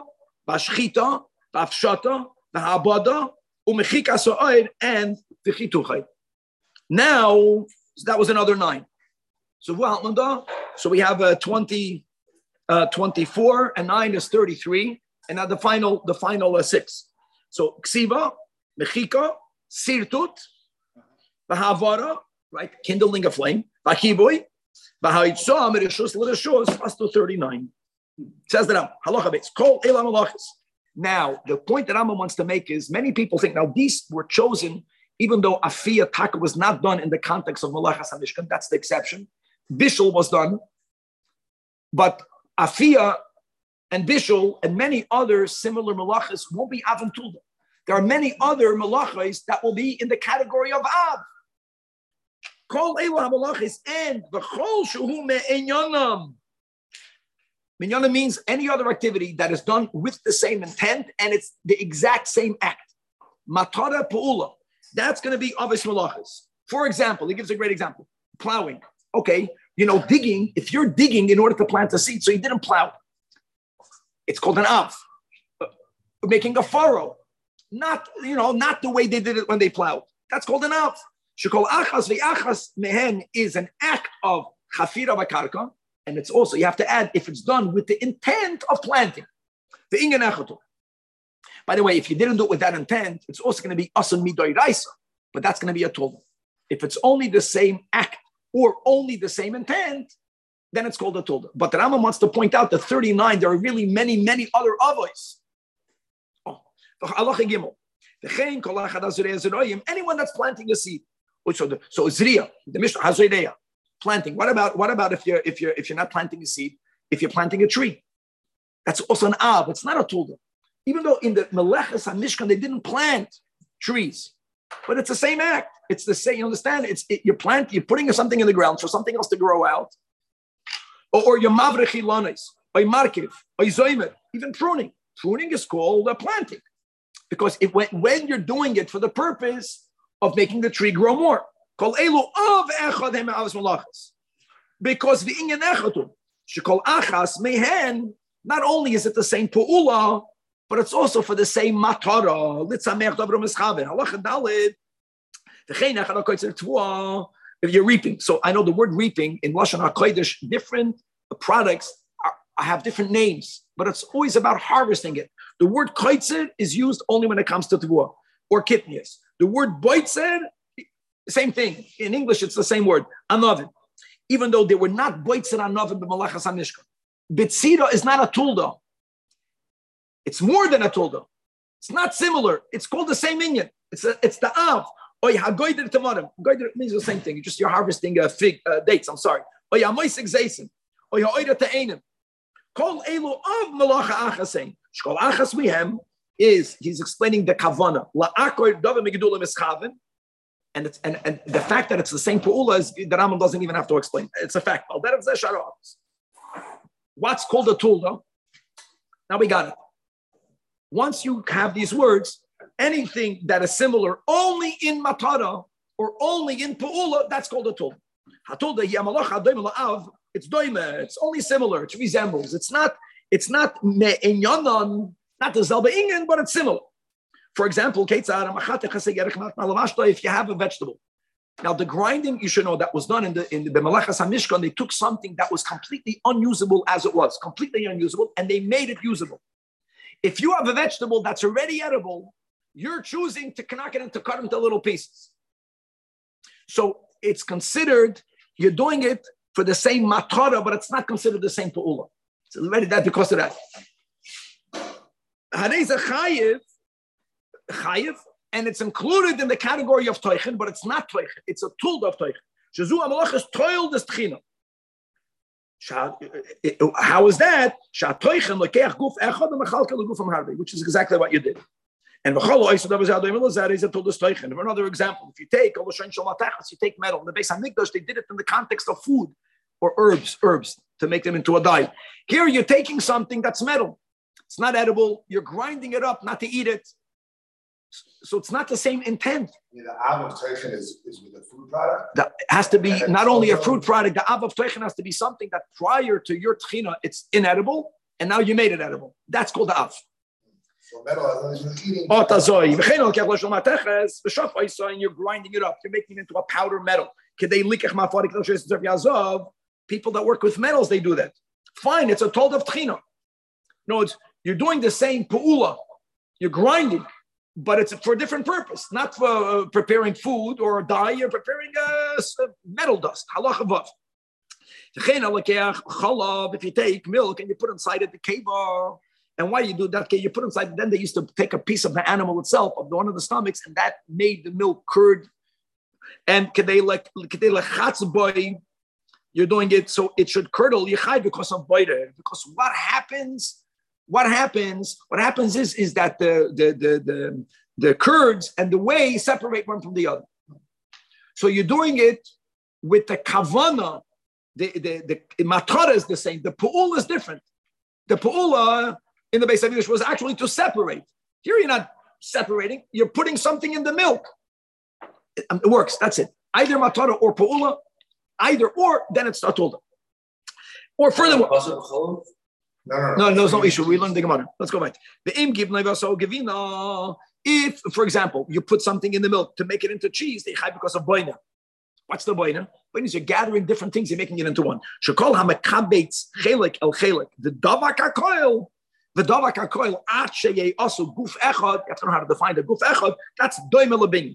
now, that was another nine. So, so we have uh, twenty, uh, twenty-four, and nine is thirty-three. And now the final, the final uh, six. So ksiva, mechika, sirtut, v'havara, right, kindling a flame, v'chiboy, v'haitzoa merishus l'rishus, plus to thirty-nine. Says the Rambam, halacha beis, kol elam halachas. Now, the point that Rambam wants to make is many people think, now these were chosen, even though afiyah taka was not done in the context of malachas hamishkan, that's the exception. Bishul was done, but afiyah and bishul and many other similar malachas won't be av and tulda. There are many other malachas that will be in the category of av. Kol eila malachas and v'chol shuhu me'enyanam. Minyana means any other activity that is done with the same intent and it's the exact same act. Matara pu'ula. That's going to be avis malachas. For example, he gives a great example. Plowing. Okay, you know, digging. If you're digging in order to plant a seed, so you didn't plow. It's called an av. Making a furrow. Not, you know, not the way they did it when they plowed. That's called an av. Shekol achas ve'achas mehen is an act of chafira v'karka. And it's also, you have to add, if it's done with the intent of planting. By the way, if you didn't do it with that intent, it's also going to be asan midoy raisa, but that's going to be a tulda. If it's only the same act or only the same intent, then it's called a tulda. But the Rambam wants to point out that thirty-nine, there are really many, many other avos. Oh, anyone that's planting a seed. So, the, so Zriya, the Mishnah Hazreya, planting. What about what about if you're if you're if you're not planting a seed, if you're planting a tree? That's also an av. It's not a tulda. Even though in the Meleches HaMishkan they didn't plant trees, but it's the same act. It's the same. You understand? It's it, you're planting. You're putting something in the ground for something else to grow out, or, or your mavrechi lanes, or markiv, or zoymer, even pruning. Pruning is called a planting because it when, when you're doing it for the purpose of making the tree grow more. Kol elu av echad hem avos malachas, because the inyan echadu shekol achas mehen. Not only is it the same pu'ula, but it's also for the same matara. If you're reaping, so I know the word reaping in Lashon HaKodesh, different products are, have different names, but it's always about harvesting it. The word koitzer is used only when it comes to tevuah or kitnias. The word boitzer, same thing. In English, it's the same word, anavin. Even though they were not boitzer anavin b'malachas hamishkan. Bitsira is not a tulda. It's more than a tulda. It's not similar. It's called the same inyan. It's a, it's the av. Oy hagoyder tamarim. Goyder means the same thing. You just you're harvesting uh, fig uh, dates. I'm sorry. Oy hamoisik zaysim. Oy haoyder te'enim. Kol elu av malacha achasein. Shkol achas mihem is he's explaining the kavana. La'akoy davar megidula mischaven. And it's and, and the fact that it's the same pu'ula is the Rambam doesn't even have to explain. It's a fact. What's called a tulda? Now we got it. Once you have these words, anything that is similar only in matara or only in pu'ula, that's called a tulda. It's doime. It's only similar. It resembles. It's not. It's not me'inyanan, not the zalba ingen, but it's similar. For example, if you have a vegetable. Now, the grinding, you should know, that was done in the in the Malachas HaMishkan. They took something that was completely unusable as it was, completely unusable, and they made it usable. If you have a vegetable that's already edible, you're choosing to knock it and to cut it into little pieces. So it's considered, you're doing it for the same matara, but it's not considered the same pu'ula. It's already that because of that. Harei chayiv, chayiv, and it's included in the category of toichen, but it's not toichen. It's a tool of toichen. Shazu amalach is toil des tchina. How is that? Which is exactly what you did. And another example, if you take you take metal. In the Beis Hamikdash, they did it in the context of food or herbs, herbs to make them into a dye. Here you're taking something that's metal. It's not edible. You're grinding it up, not to eat it. So it's not the same intent. Yeah, the av of Teichen is, is with a food product. That has to be not only a fruit product, the av of Teichen has to be something that prior to your tchina, it's inedible, and now you made it edible. That's called the av. So metal has eating. And you're grinding it up. You're making it into a powder metal. People that work with metals, they do that. Fine, it's a told of tchina. No, it's, you're doing the same pu'ula. You're grinding. But it's for a different purpose, not for uh, preparing food or a dye. You're preparing uh, metal dust. Halacha vav. If you take milk and you put inside it the keva, and why you do that? You put inside. Then they used to take a piece of the animal itself, of one of the stomachs, and that made the milk curd. And like boy, you're doing it so it should curdle yichai because of boider. Because what happens? What happens? What happens is, is that the, the, the, the, the curds and the whey separate one from the other. So you're doing it with the kavana. The, the, the, the matara is the same. The pu'ula is different. The pu'ula in the Beis Hamikdash was actually to separate. Here you're not separating. You're putting something in the milk. It, it works. That's it. Either matara or pu'ula. Either or, then it's tatulda. Or furthermore. No, no, no. No, no, there's no issue. We learned the Gemara. Let's go back. If, for example, you put something in the milk to make it into cheese, they hide because of boina. What's the boina? Boina is you're gathering different things, you're making it into one. Shekol hamakabetz chelik el chelik. The davak hakoil V'davak hakoil at sheyei asu guf echad. You have to know how to define the guf echad. That's doime lebin.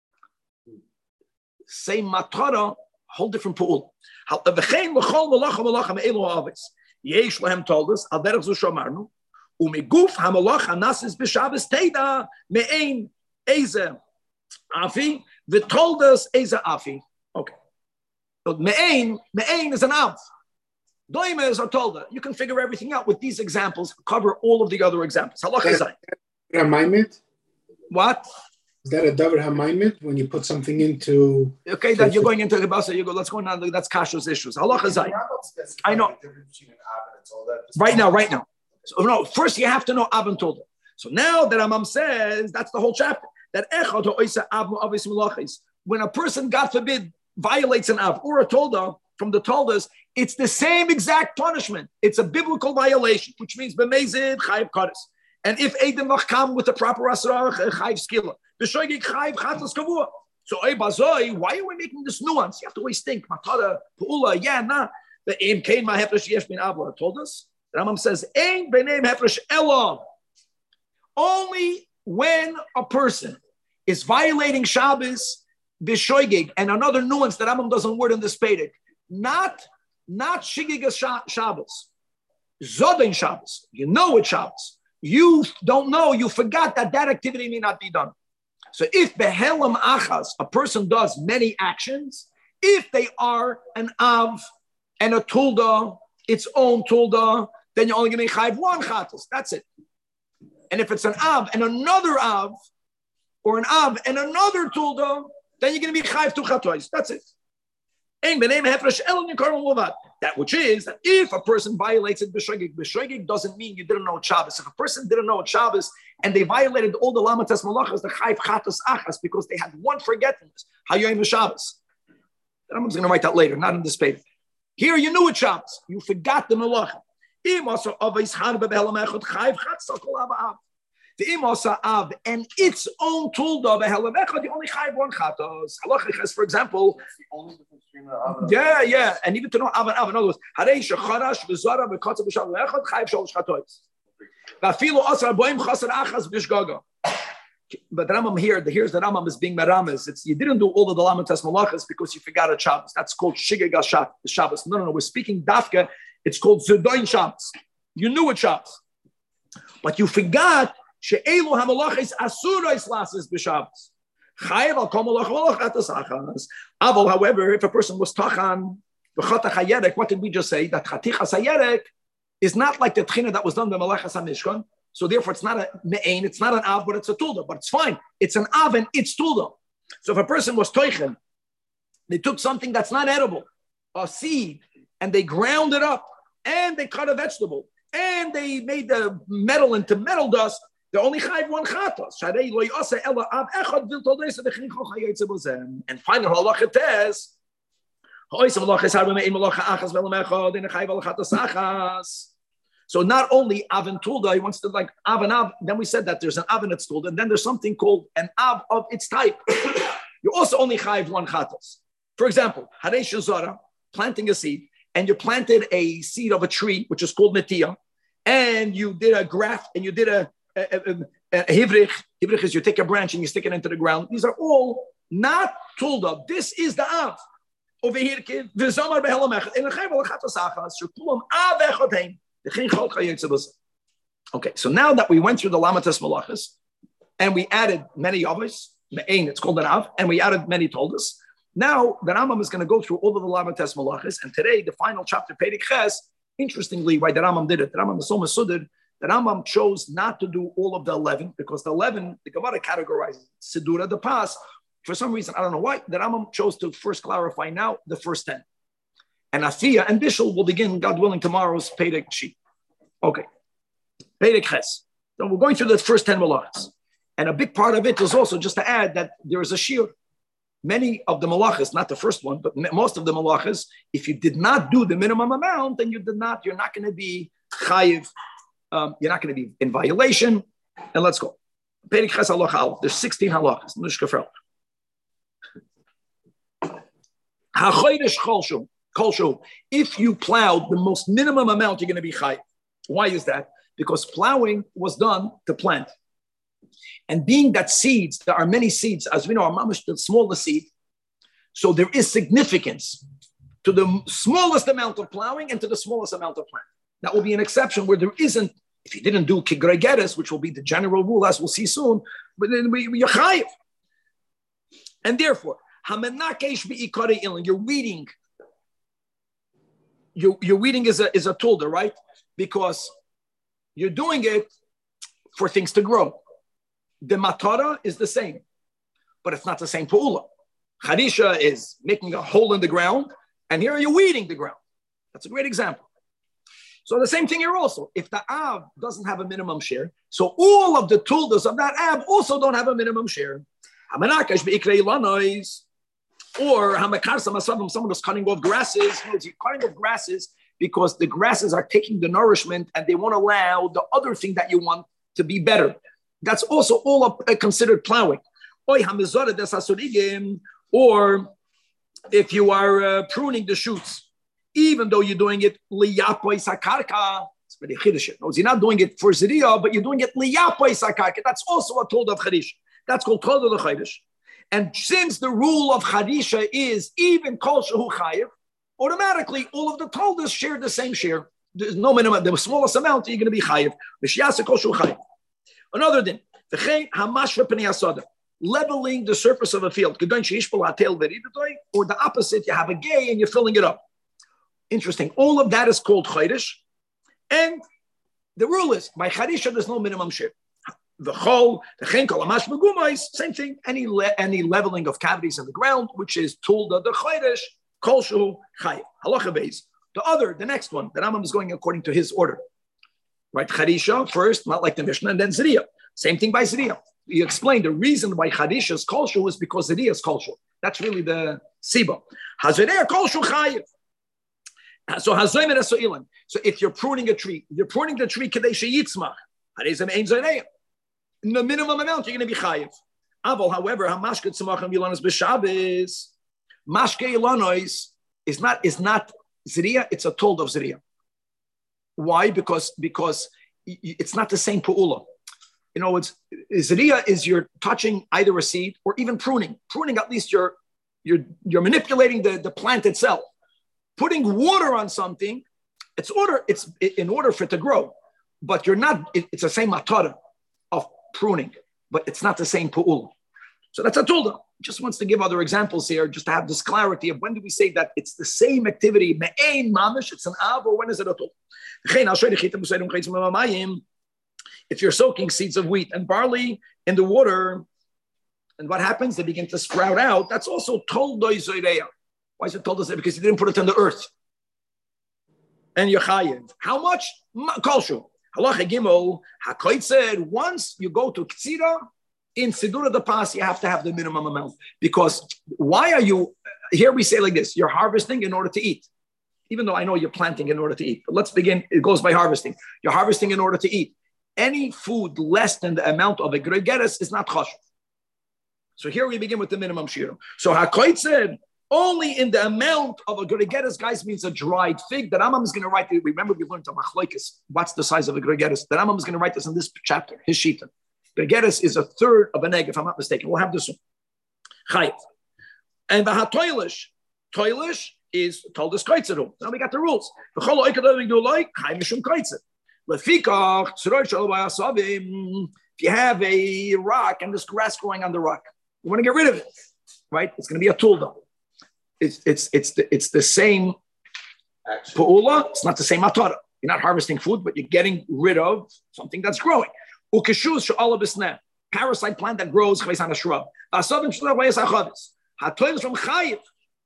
Same matara, whole different pool. V'chein l'chol malacha malacha me'elu ha'avis. Yesh lahem told us al derech zu shomarnu umeguf hamalacha nasis b'shabbos teida me'ein eze afi v'told us eze afi. Okay. So me'ein me'ein is an av. Doime is a tolda. You can figure everything out with these examples. Cover all of the other examples. Halacha zay. Hamaimet? What? Is that a davar hamaimet when you put something into? Okay, that you're going into the basa. You go. Let's go on. That's Kasha's issues. Halacha zay. I know. Right now, right now. So no. First, you have to know av and tolda. So now that Ramam says that's the whole chapter. That echad ha'oisa av mu'avis mulachis. When a person, God forbid, violates an av or a tolda from the toldas, it's the same exact punishment. It's a biblical violation, which means b'mezid chayiv kares. And if Eidim Vachkam with the proper asra, chayiv skila. B'shoigig chayiv chatas kavua. So ey bazoi, why are we making this nuance? You have to always think, matara, pu'ula, yeah, nah. The aim kain ma hefresh yesh bin avla told us. The Rambam says, ain b'neim hefresh ela. Only when a person is violating Shabbos, b'shoigig, and another nuance that Rambam doesn't word in this Pedic, not Not Shigig Shabbos. Zodin Shabbos. You know it's Shabbos. You don't know, you forgot that that activity may not be done. So if Behelam Achas, a person does many actions, if they are an Av and a Tulda, its own Tulda, then you're only going to chayv one Chatos. That's it. And if it's an Av and another Av, or an Av and another Tulda, then you're going to be chayv two Chatos. That's it. That which is that if a person violates it, b'shogig, b'shogig doesn't mean you didn't know Shabbos. If a person didn't know Shabbos and they violated all the lamatas malachas, the chayv chatos achas, because they had one forgetfulness, hayoim Shabbos. I'm going to write that later, not in this paper. Here you knew it Shabbos, you forgot the malacha. The imasa av and its own tulda behelavecha, the only chayv one chatos. Halachiches, for example. Yeah, yeah, and even to know av and av. In other words, harei shecharash v'zara v'katza b'shav le'echad chayv shalosh chatos. V'afilu asar boim chasar achas b'shgaga. But the Rambam here, the here's the Rambam is being meramis. It's you didn't do all of the lamatas malachas because you forgot a Shabbos. That's called shigeg Shabbos. No, no, no. We're speaking dafka. It's called zudoin Shabbos. You knew it Shabbos, but you forgot. She'elu hamalachis asurais lasis b'Shabbos. Chayev al kol malach malach atas achas. Aval, however, if a person was tachan v'chatach hayerek, what did we just say? That chatichas hayerek is not like the tchina that was done by malachas hamishkan. So therefore, it's not a me'ain, it's not an av, but it's a tulda. But it's fine. It's an av and it's tulda. So if a person was toichen, they took something that's not edible, a seed, and they ground it up, and they cut a vegetable, and they made the metal into metal dust. They only chayv one chatos. And finally, halacha tes. So not only av and tulda, he wants to like av and av. Then we said that there's an av and its tulda, and then there's something called an av of its type. You also only chayv one chatos. For example, harei shazara, planting a seed, and you planted a seed of a tree, which is called netiyah, and you did a graft, and you did a A, a, a, a hivrich, hivrich is you take a branch and you stick it into the ground. These are all not told of. This is the av. Over here, kid. Okay, so now that we went through the lamatas malachas and we added many others, it's called an av, and we added many told us. Now the Rambam is going to go through all of the lamatas malachas, and today the final chapter, Pedic Ches. Interestingly, why the Rambam did it? The Rambam is so masudid. The Rambam chose not to do all of the eleven because the eleven, the Gemara categorizes Sidura, the Pas. For some reason, I don't know why, the Rambam chose to first clarify now the first ten. And Afia and Bishul will begin, God willing, tomorrow's Pedic sheet. Okay. Pedic Ches. So we're going through the first ten malachas. And a big part of it is also just to add that there is a shiur. Many of the malachas, not the first one, but most of the malachas, if you did not do the minimum amount, then you did not, you're not going to be chayiv. Um, you're not going to be in violation. And let's go. Pedic Ches halacha aleph. There's sixteen halachas. Nushka Hachodesh kolshu. Kolshu. If you plowed the most minimum amount, you're going to be chayiv. Why is that? because plowing was done to plant. And being that seeds, there are many seeds, as we know, our mamash, the smallest seed. So there is significance to the smallest amount of plowing and to the smallest amount of plant. That will be an exception where there isn't, if you didn't do kigregeres, which will be the general rule, as we'll see soon, but then you're chayiv. And therefore, hamenakesh bi'ikare ilin, you're weeding. Your, your weeding is a, is a tulda, right? Because you're doing it for things to grow. The matara is the same, but it's not the same pu'ula. Harisha is making a hole in the ground, and here you're weeding the ground. That's a great example. So the same thing here also. If the Av doesn't have a minimum share, so all of the tuldas of that Av also don't have a minimum share. Or someone is cutting off grasses. You're cutting off grasses because the grasses are taking the nourishment and they won't allow the other thing that you want to be better. That's also all of, uh, considered plowing. Or if you are uh, pruning the shoots, even though you're doing it liyapoy sakarka, it's very chiddush. No, you're not doing it for ziriya, but you're doing it liyapoy sakarka. That's also a told of chadish. That's called told of the chadish. And since the rule of chadisha is even kol shehu chayiv, automatically all of the toldas share the same share. There's no minimum. The smallest amount you're going to be chayiv. V'shiyasa kol shehu chayiv. Another thing, leveling the surface of a field, or the opposite, you have a gay and you're filling it up. Interesting. All of that is called chaydish, and the rule is by chadisha there's no minimum share. The chol, the chen kol amash begumais, same thing. Any le- any leveling of cavities in the ground, which is tulda the chaydish, kol shu chayiv. Halacha beis. The other, the next one, the Rambam is going according to his order. Right, Chadisha first, not like the Mishnah, and then Zriya. Same thing by Zriya. You explain the reason why Chadisha is kolshu is because Zriya is kolshu. That's really the siba. Hazireh kolshu chayiv. So hazoyim esoilan. So if you're pruning a tree, you're pruning the tree kadei sheyitzmach. Harizem ein zreya. In the minimum amount, you're going to be chayiv. Aval, however, hamashke tzmachim yilanos b'Shabbos. Mashke yilanos is not is not Zriya. It's a told of Zriya. Why? Because because it's not the same pu'ula. You know, it's zriya is you're touching either a seed or even pruning. Pruning, at least you're you're you're manipulating the, the plant itself. Putting water on something, it's order it's in order for it to grow, but you're not. It, it's the same matara of pruning, but it's not the same pu'ula. So that's a tulda. Just wants to give other examples here, just to have this clarity of when do we say that it's the same activity, me'ein mamish, it's an av, or when is it a tulda? If you're soaking seeds of wheat and barley in the water, and what happens? They begin to sprout out. That's also toldoi zoireya. Why is it told us that? Because you didn't put it in the earth. And you're chayiv. How much? Kolshu. Halacha gimel. Hakoit said once you go to ktsira in sidura the pas, you have to have the minimum amount. Because why are you? Here we say like this: you're harvesting in order to eat. Even though I know you're planting in order to eat, but let's begin. It goes by harvesting. You're harvesting in order to eat. Any food less than the amount of a gregeres is not chashuv. So here we begin with the minimum shirim. So Hakoit said only in the amount of a gregeres, guys, means a dried fig. The Rambam is going to write. Remember, we learned to machlokes. What's the size of a gregeres? The Rambam is going to write this in this chapter. His shita. Gregeres is a third of an egg, if I'm not mistaken. We'll have this one. Chayiv. And the hatoilish, toilish is told us kaitzeru. Now we got the rules. If you have a rock and there's grass growing on the rock, you want to get rid of it, right? It's going to be a tulda. It's it's it's the, it's the same pu'ula. It's not the same matara. You're not harvesting food, but you're getting rid of something that's growing. Ukeshus she'alabisneh, parasite plant that grows on a shrub. Asavim sh'lavayis achavis. Hatoilis from chayiv.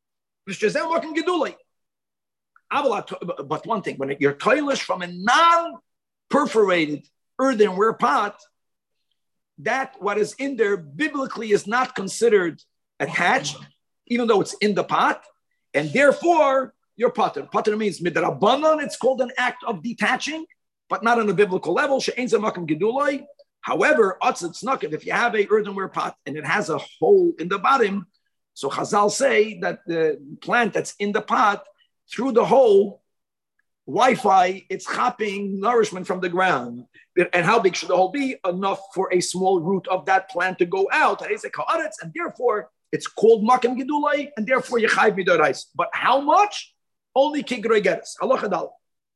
But one thing, when you're toilish from a non-perforated earthenware pot, that what is in there biblically is not considered attached, even though it's in the pot, and therefore you're potter. Potter means midrabanan. It's called an act of detaching, but not on a biblical level. However, if you have a earthenware pot and it has a hole in the bottom, so Chazal say that the plant that's in the pot, through the hole, Wi-Fi, it's hopping nourishment from the ground. And how big should the hole be? Enough for a small root of that plant to go out. And therefore, it's called makim gedulai, and therefore you chayv midorais. But how much? Only kigroi geres. Halacha dal.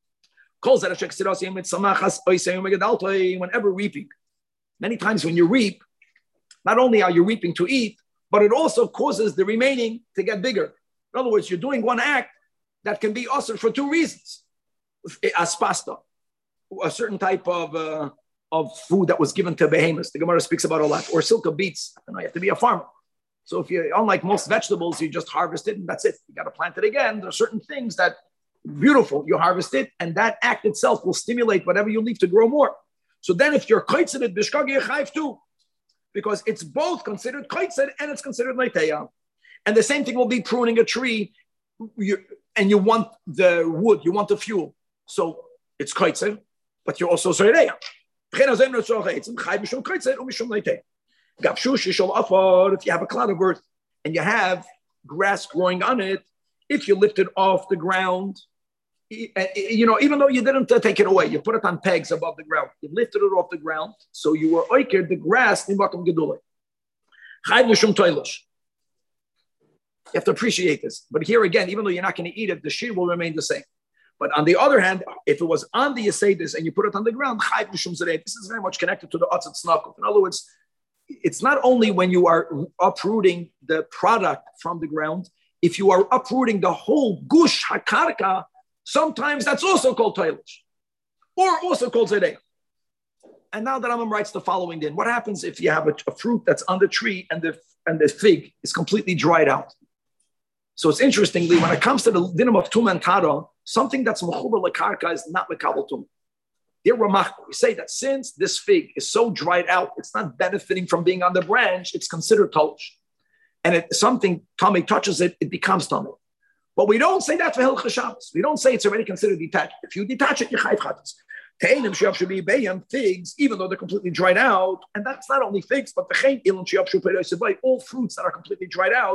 Whenever reaping, many times when you reap, not only are you reaping to eat, but it also causes the remaining to get bigger. In other words, you're doing one act that can be also for two reasons. As pasta, a certain type of uh, of food that was given to behemoths. The Gemara speaks about a lot. Or silka beets. You know, you have to be a farmer. So if you, unlike most vegetables, you just harvest it and that's it. You got to plant it again. There are certain things that beautiful. You harvest it, and that act itself will stimulate whatever you leave to grow more. So then, if you're kaitzed, bishkag yechayv too, because it's both considered kaitzed and it's considered leiteya. And the same thing will be pruning a tree, you, and you want the wood, you want the fuel. So it's kaitzed, but you're also leiteya. If you have a cloud of earth and you have grass growing on it, if you lift it off the ground, you know, even though you didn't take it away, you put it on pegs above the ground, you lifted it off the ground, so you were oiker the grass in makom gedulai. You have to appreciate this. But here again, even though you're not going to eat it, the shear will remain the same. But on the other hand, if it was on the Yesodis and you put it on the ground, this is very much connected to the Atzat Snakuf. In other words, it's not only when you are uprooting the product from the ground, if you are uprooting the whole gush hakarka, sometimes that's also called toilish, or also called zedeh. And now the Rambam writes the following: then what happens if you have a, a fruit that's on the tree and the and the fig is completely dried out? So it's interestingly, when it comes to the dinim of tum and tara, something that's mechuber lekarka is not mekabel tum. Dear Ramach, we say that since this fig is so dried out, it's not benefiting from being on the branch, it's considered tolish. And if something, tummy touches it, it becomes tummy. But we don't say that for Hilchah Shabbos. We don't say it's already considered detached. If you detach it, you're chayv chatas. Te'enim she'av should be bayam, figs, even though they're completely dried out, and that's not only figs, but the ilan she'av should be all fruits that are completely dried out.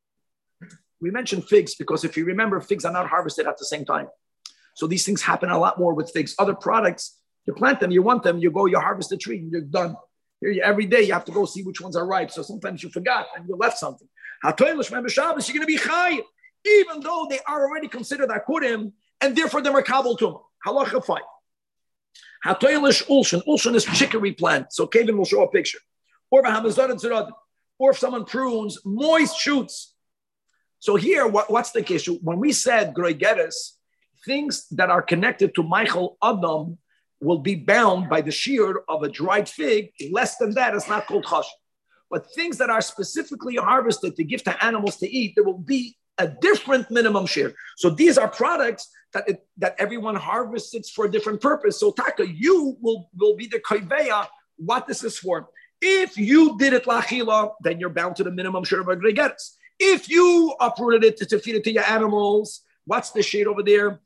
We mentioned figs because if you remember, figs are not harvested at the same time. So these things happen a lot more with figs. Other products, you plant them, you want them, you go, you harvest the tree, and you're done. Here, you, every day you have to go see which ones are ripe. So sometimes you forgot and you left something. HaToilish, remember Shabbos, you're going to be chayiv, even though they are already considered akurim, and therefore they're makabel tumah. Halacha five. HaToilish ulshan. Ulshan is chicory plant. So Kevin will show a picture. Or or if someone prunes moist shoots. So here, what, what's the case? When we said groigeres, things that are connected to Michael Adam will be bound by the shear of a dried fig. Less than that, it's not called chash. But things that are specifically harvested to give to animals to eat, there will be a different minimum shear. So these are products that it, that everyone harvests it for a different purpose. So Taka, you will, will be the koiveya, what this is for. If you did it lachila, then you're bound to the minimum shear of a gregeres. If you uprooted it to, to feed it to your animals, what's the shade over there?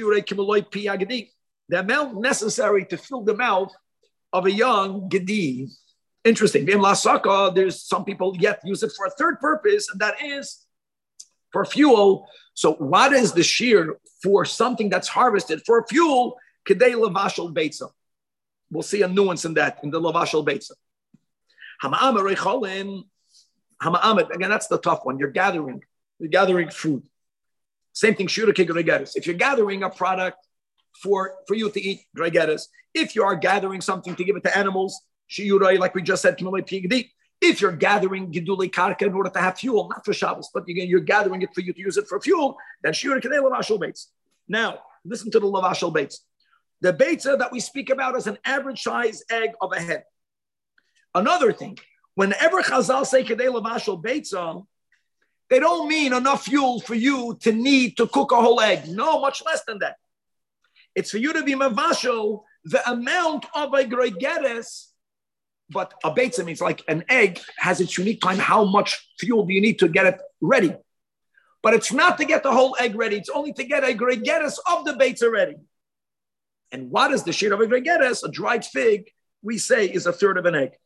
The amount necessary to fill the mouth of a young gedi. Interesting. There's some people yet use it for a third purpose, and that is for fuel. So what is the shear for something that's harvested for fuel? Kedei lavashal beitza. We'll see a nuance in that, in the lavashal beitza. Hama'amar recholin. Hama'amar, again, that's the tough one. You're gathering. You're gathering food. Same thing, shura kegregeres. If you're gathering a product for, for you to eat, gregeres. If you are gathering something to give it to animals, shiurai, like we just said, if you're gathering gidulei karka in order to have fuel, not for Shabbos, but again, you're gathering it for you to use it for fuel, then shiurai kedei lavashal beitz. Now, listen to the lavashal beitz. The beitza that we speak about is an average size egg of a hen. Another thing, whenever Chazal say kedei lavashal beitza, they don't mean enough fuel for you to need to cook a whole egg. No, much less than that. It's for you to be mavashal, the amount of a gregeres, but a beitza means like an egg has its unique time. How much fuel do you need to get it ready? But it's not to get the whole egg ready. It's only to get a gregeres of the beitza ready. And what is the shear of a gregeres? A dried fig, we say, is a third of an egg.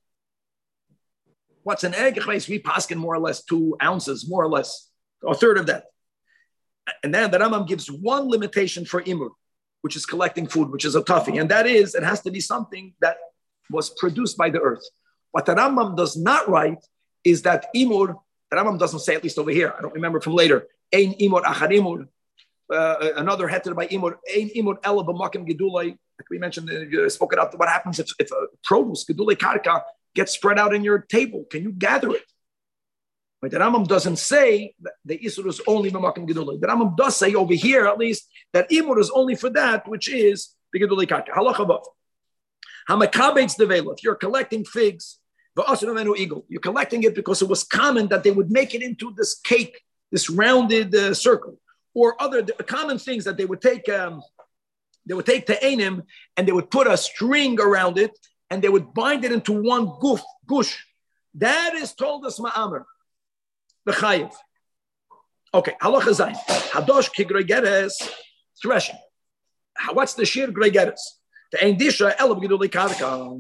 What's an egg? We paskin more or less two ounces, more or less, a third of that. And then the Rambam gives one limitation for imur. which is collecting food, which is a toughie. And that is, it has to be something that was produced by the earth. What the Rambam does not write is that imur, the Rambam doesn't say, at least over here, I don't remember from later, ein imur achar imur, uh, another heter by imur, ein imur ela b'makim gedulei, like we mentioned, uh, spoke about what happens if, if a produce, gedulei karka, gets spread out in your table. Can you gather it? But the Rambam doesn't say that the isur is only b'makim gedulei. The Rambam does say over here, at least, that imur is only for that, which is the gedulei karka. Halacha vav. Hamakabetz devela. If you're collecting figs, you're collecting it because it was common that they would make it into this cake, this rounded uh, circle, or other common things that they would take. Um, they would take te'enim and they would put a string around it and they would bind it into one guf gush. That is told us ma'amer, the chayiv. Okay, halacha zayin. Hadosh ki gregeres, threshing. What's the shir gregeres? The endisha elav gedulei karka.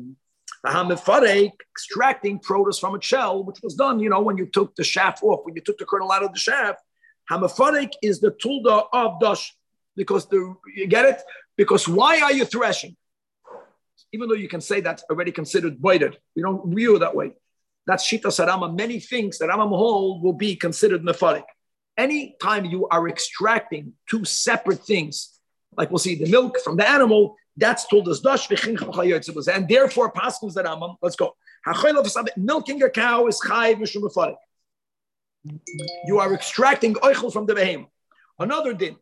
Extracting produce from a shell, which was done, you know, when you took the shaft off, when you took the kernel out of the shaft. Hamafarik is the tulda of dash, because the you get it? Because why are you threshing? Even though you can say that's already considered voided, we don't view it that way. That's shita sarama. Many things that Rambam hold will be considered mefarik. Anytime you are extracting two separate things, like we'll see the milk from the animal, that's told as dash, and therefore paskins that Rambam. Let's go. Milking a cow is chayiv mishum mefarik. You are extracting oichel from the behem. Another din.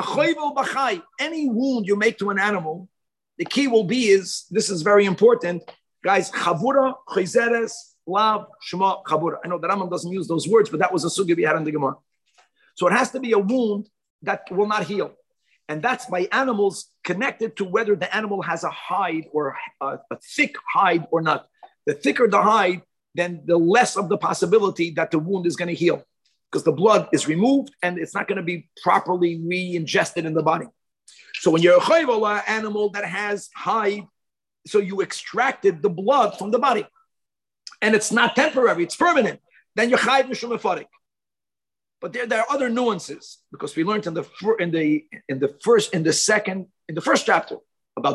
Any wound you make to an animal, the key will be is, this is very important, guys, chavura, chayzeres, lav, shema, chavura. I know that Rambam doesn't use those words, but that was a sugya we had in the Gemara. So it has to be a wound that will not heal. And that's by animals connected to whether the animal has a hide or a, a thick hide or not. The thicker the hide, then the less of the possibility that the wound is going to heal, because the blood is removed and it's not going to be properly re-ingested in the body. So when you're a chayv animal that has hide, so you extracted the blood from the body, and it's not temporary, it's permanent, then you're chayv mishum mefarik. But there, there are other nuances, because we learned in the in the in the first in the second in the first chapter about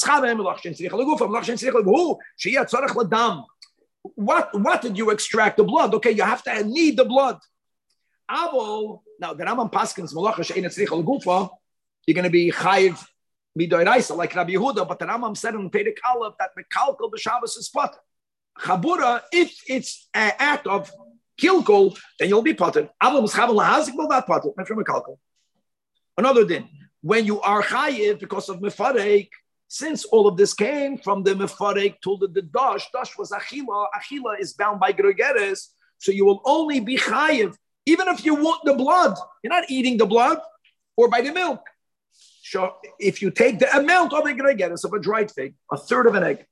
what what did you extract the blood? Okay, you have to need the blood. Now the Rambam paskins malacha she'ein tzrich al gufa, you're going to be chayiv midoiraisa like Rabbi Yehuda, but the Rambam said in Perek Aleph that mekalkol b'Shabbos is potter. Chabura, if it's an act of kilkol, then you'll be potter. Avol mischavel lahazik will not potter. Another din, when you are chayiv because of mefarek, since all of this came from the mefarek to the, the dash, dash was achila, achila is bound by gregeres, so you will only be chayiv even if you want the blood. You're not eating the blood or by the milk. So if you take the amount of the gregeres of a dried fig, a third of an egg,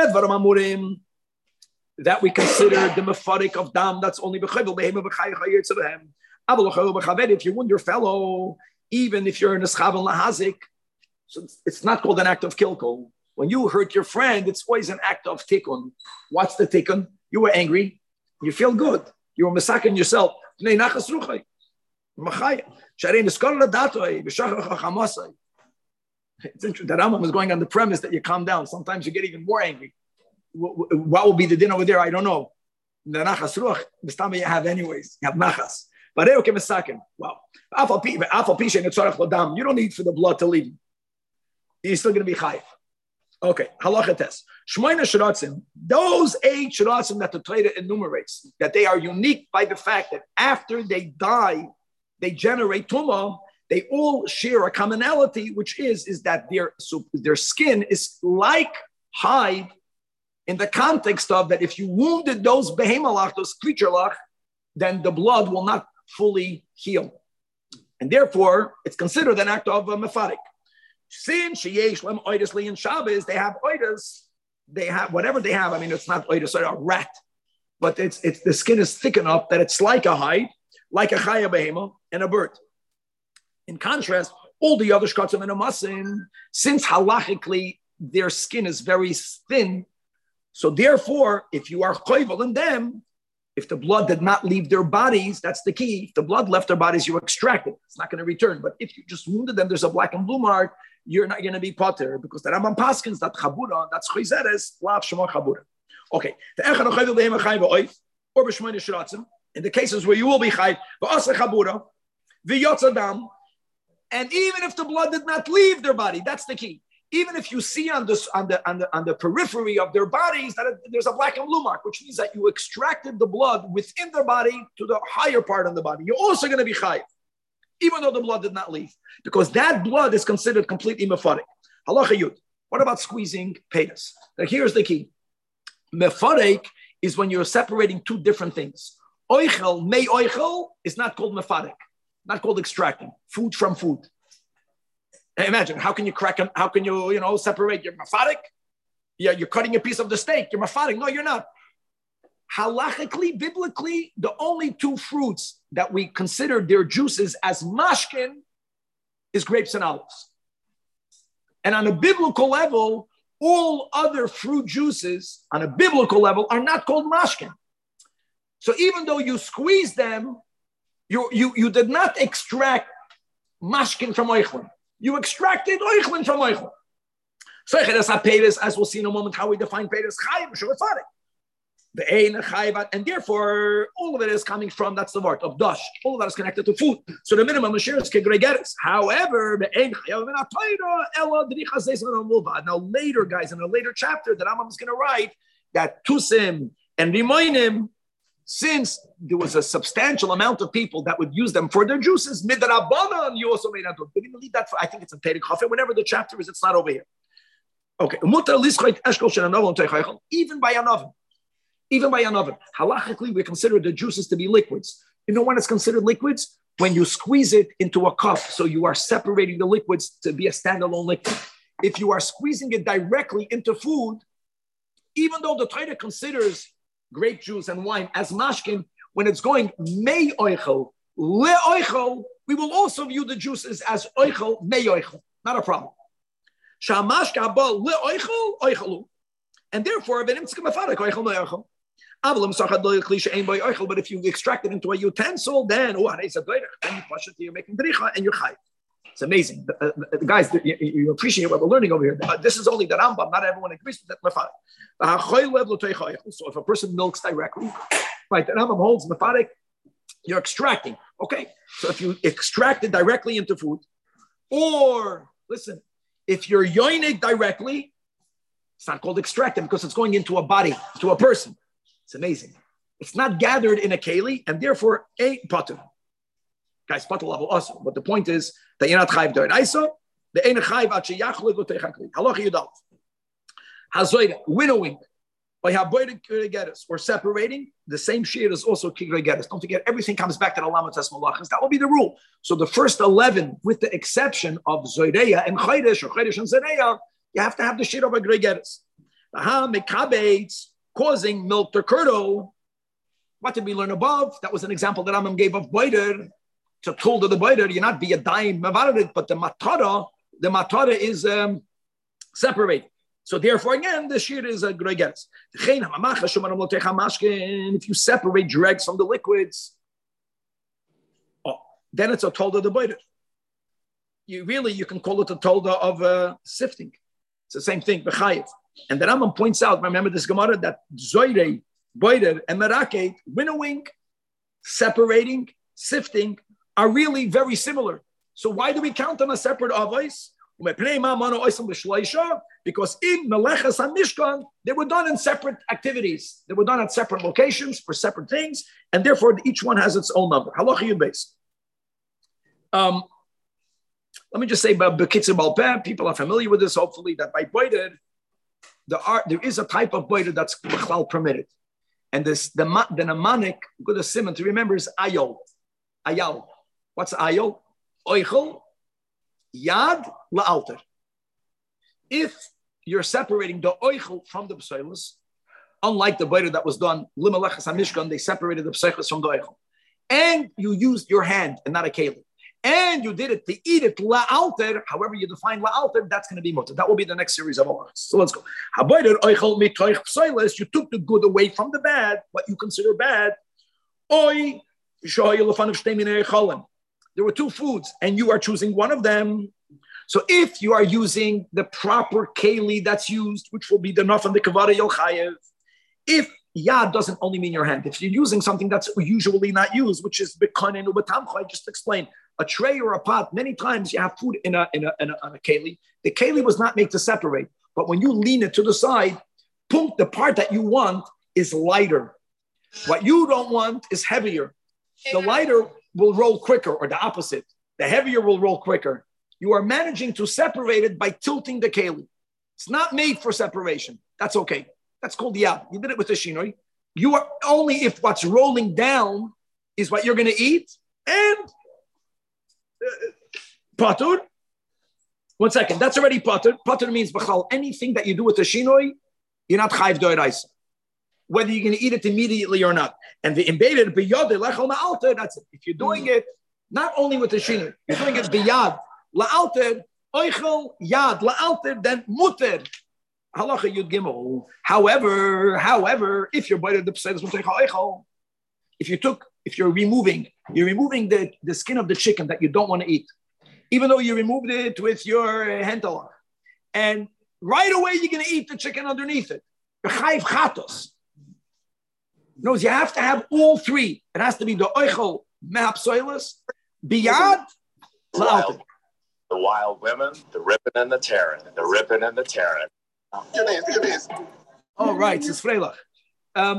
that we consider the mefarik of dam, that's only b'chayvel behem b'chayv tzedem. If you wound your fellow, even if you're in a schaven lahazik, so it's, it's not called an act of kilkol. When you hurt your friend, it's always an act of tikkun. What's the tikkun? You were angry. You feel good. You were masakin yourself. It's interesting. The Rambam was going on the premise that you calm down. Sometimes you get even more angry. What will be the din over there? I don't know. The nachas ruach, this time you have anyways. You have nachas. But wow. You don't need for the blood to leave. You're still going to be chayv. Okay, halacha test. Shmoina shiratzim, those eight shiratzim that the Torah enumerates, that they are unique by the fact that after they die, they generate tumah. They all share a commonality, which is, is that their, so their skin is like hide, in the context of that if you wounded those behemalach, those creature lach, then the blood will not fully heal. And therefore, it's considered an act of uh, mefarik. Since sheyesh lem oidus li in Shabbos, they have oidus, they have whatever they have. I mean, it's not oidus, a rat, but it's it's the skin is thick enough that it's like a hide, like a chaya behema and a bird. In contrast, all the other shkatzim and amasim, since halachically their skin is very thin, so therefore, if you are choivel in them, if the blood did not leave their bodies, that's the key. If the blood left their bodies, you extract it. It's not going to return. But if you just wounded them, there's a black and blue mark. you're not going to be potter because the Rambam paskins that chabura, that's chayzeres, lav shema chabura. Okay. Or b'shmoyne shiratzim. In the cases where you will be chayv, v'asa chabura, v'yotzadam, and even if the blood did not leave their body, that's the key. Even if you see on this on the on the on the periphery of their bodies that there's a black and blue mark, which means that you extracted the blood within their body to the higher part of the body, you're also going to be chayv, even though the blood did not leave, because that blood is considered completely mefarik. Halacha yud. What about squeezing peitas? Now here's the key. Mefarik is when you're separating two different things. Oichel, mei oichel is not called mefarik, not called extracting food from food. And imagine, how can you crack them? How can you, you know, separate your mefarik? Yeah, you're cutting a piece of the steak. You're mefarik. No, you're not. Halachically, biblically, the only two fruits that we consider their juices as mashkin is grapes and olives. And on a biblical level, all other fruit juices on a biblical level are not called mashkin. So even though you squeeze them, you, you, you did not extract mashkin from oichlin. You extracted oichlin from oichlin. So as we'll see in a moment how we define peiros, chayim, shuvafari. The ein chayvat, and therefore all of it is coming from, that's the word of dash. All of that is connected to food. So the minimum share is kegregeres. However, the ein chayav min atayra ela drichas zeisman mulva. Now later, guys, in a later chapter, that Rambam is going to write that tusim and rimoinim, since there was a substantial amount of people that would use them for their juices, midrabanan, you also made that. We're going to leave that for, I think it's in Perek Chafeh. Whenever the chapter is, it's not over here. Okay, even by an oven. Even by an oven. Halachically, we consider the juices to be liquids. You know when it's considered liquids? When you squeeze it into a cup, so you are separating the liquids to be a standalone liquid. If you are squeezing it directly into food, even though the Torah considers grape juice and wine as mashkin, when it's going mei oichel, le oichel, we will also view the juices as oichel, mei oichel. Not a problem. Shamashka ba le oichel, oichelu. And therefore, but if you extract it into a utensil, then oh, then you push it, you're making dricha and you're chayv. It's amazing. Uh, uh, guys, you, you appreciate what we're learning over here. Uh, this is only the Rambam. Not everyone agrees with that. So if a person milks directly, right, the Rambam holds mefarik, you're extracting. Okay, so if you extract it directly into food, or listen, if you're yoinig directly, it's not called extracting because it's going into a body, to a person. It's amazing. It's not gathered in a keli, and therefore ain't potter. Guys, potter level also. But the point is that you're not chayv d'oraisa. The ain't chayv at sheyachlik l'teichakli. Halacha yudal. Hazoyda, winnowing by haboyde kirigeres, or separating. The same shear is also kirigeres. Don't forget, everything comes back to the lamatas malachas. That will be the rule. So the first eleven, with the exception of zoydeya and chaydesh or chaydesh and zoydeya, you have to have the shear of a kirigeres. Aha mekabeitz, causing milk to curdle. What did we learn above? That was an example that Rambam gave of boider. To told to the boider, you're not be a dime about it, but the matara, the matara is um, separated. So therefore, again, the shear is a gregeres. If you separate dregs from the liquids, oh, then it's a tolda the boider. You really, you can call it a tolda of uh, sifting. It's the same thing, b'chayiv. And the Rambam points out, remember this Gemara, that zoyre, boider, and meraket, winnowing, separating, sifting, are really very similar. So why do we count them as separate avos? Because in Melechas HaMishkan, they were done in separate activities. They were done at separate locations for separate things, and therefore each one has its own number. Halacha Yud Beis. Um, let me just say, B'kitzur Bal Peh, people are familiar with this, hopefully, that by boider, there, are, there is a type of boider that's permitted. And this the, the mnemonic, good as simon to remember, is ayol. Ayal. What's ayol? Oichel, yad, la'alter. If you're separating the oichel from the psoilus, unlike the boider that was done, limelechas hamishkan, they separated the psoilus from the oichel. And you used your hand and not a keli. And you did it to eat it la'alter, however you define la'alter, that's going to be mutter. That will be the next series of halachas. So let's go. You took the good away from the bad, what you consider bad. Oy, there were two foods, and you are choosing one of them. So if you are using the proper keli that's used, which will be the naf and the kavada yol chayev, if yad doesn't only mean your hand, if you're using something that's usually not used, which is bekanin ubetamcha, I just explained, a tray or a pot, many times you have food in a in a, in a, in a keli. The keli was not made to separate, but when you lean it to the side, boom, the part that you want is lighter. What you don't want is heavier. The lighter will roll quicker, or the opposite. The heavier will roll quicker. You are managing to separate it by tilting the keli. It's not made for separation. That's okay. That's called yad. You did it with the shinoi. You are only if what's rolling down is what you're going to eat. And uh, patur. One second. That's already patur. Patur means b'chal. Anything that you do with the shinoi, you're not chayv doiraisa. Whether you're going to eat it immediately or not. And the embedded biyad lechal ma'alter. That's it. If you're doing it not only with the shinoi, you're doing it biyad. La'alter, oichel, yad, la'alter, then muter. Halacha yud gimel. However, however, if you're boiling the psedas oichel, if you took, if you're removing, you're removing the, the skin of the chicken that you don't want to eat, even though you removed it with your hentalach, and right away you're going to eat the chicken underneath it. B'chayv chatos. No, you have to have all three. It has to be the oichel mehapsoilus, biyad, la'alter. The wild women, the ripping and the tearing, the ripping and the tearing. All right, it's Freilach. Um,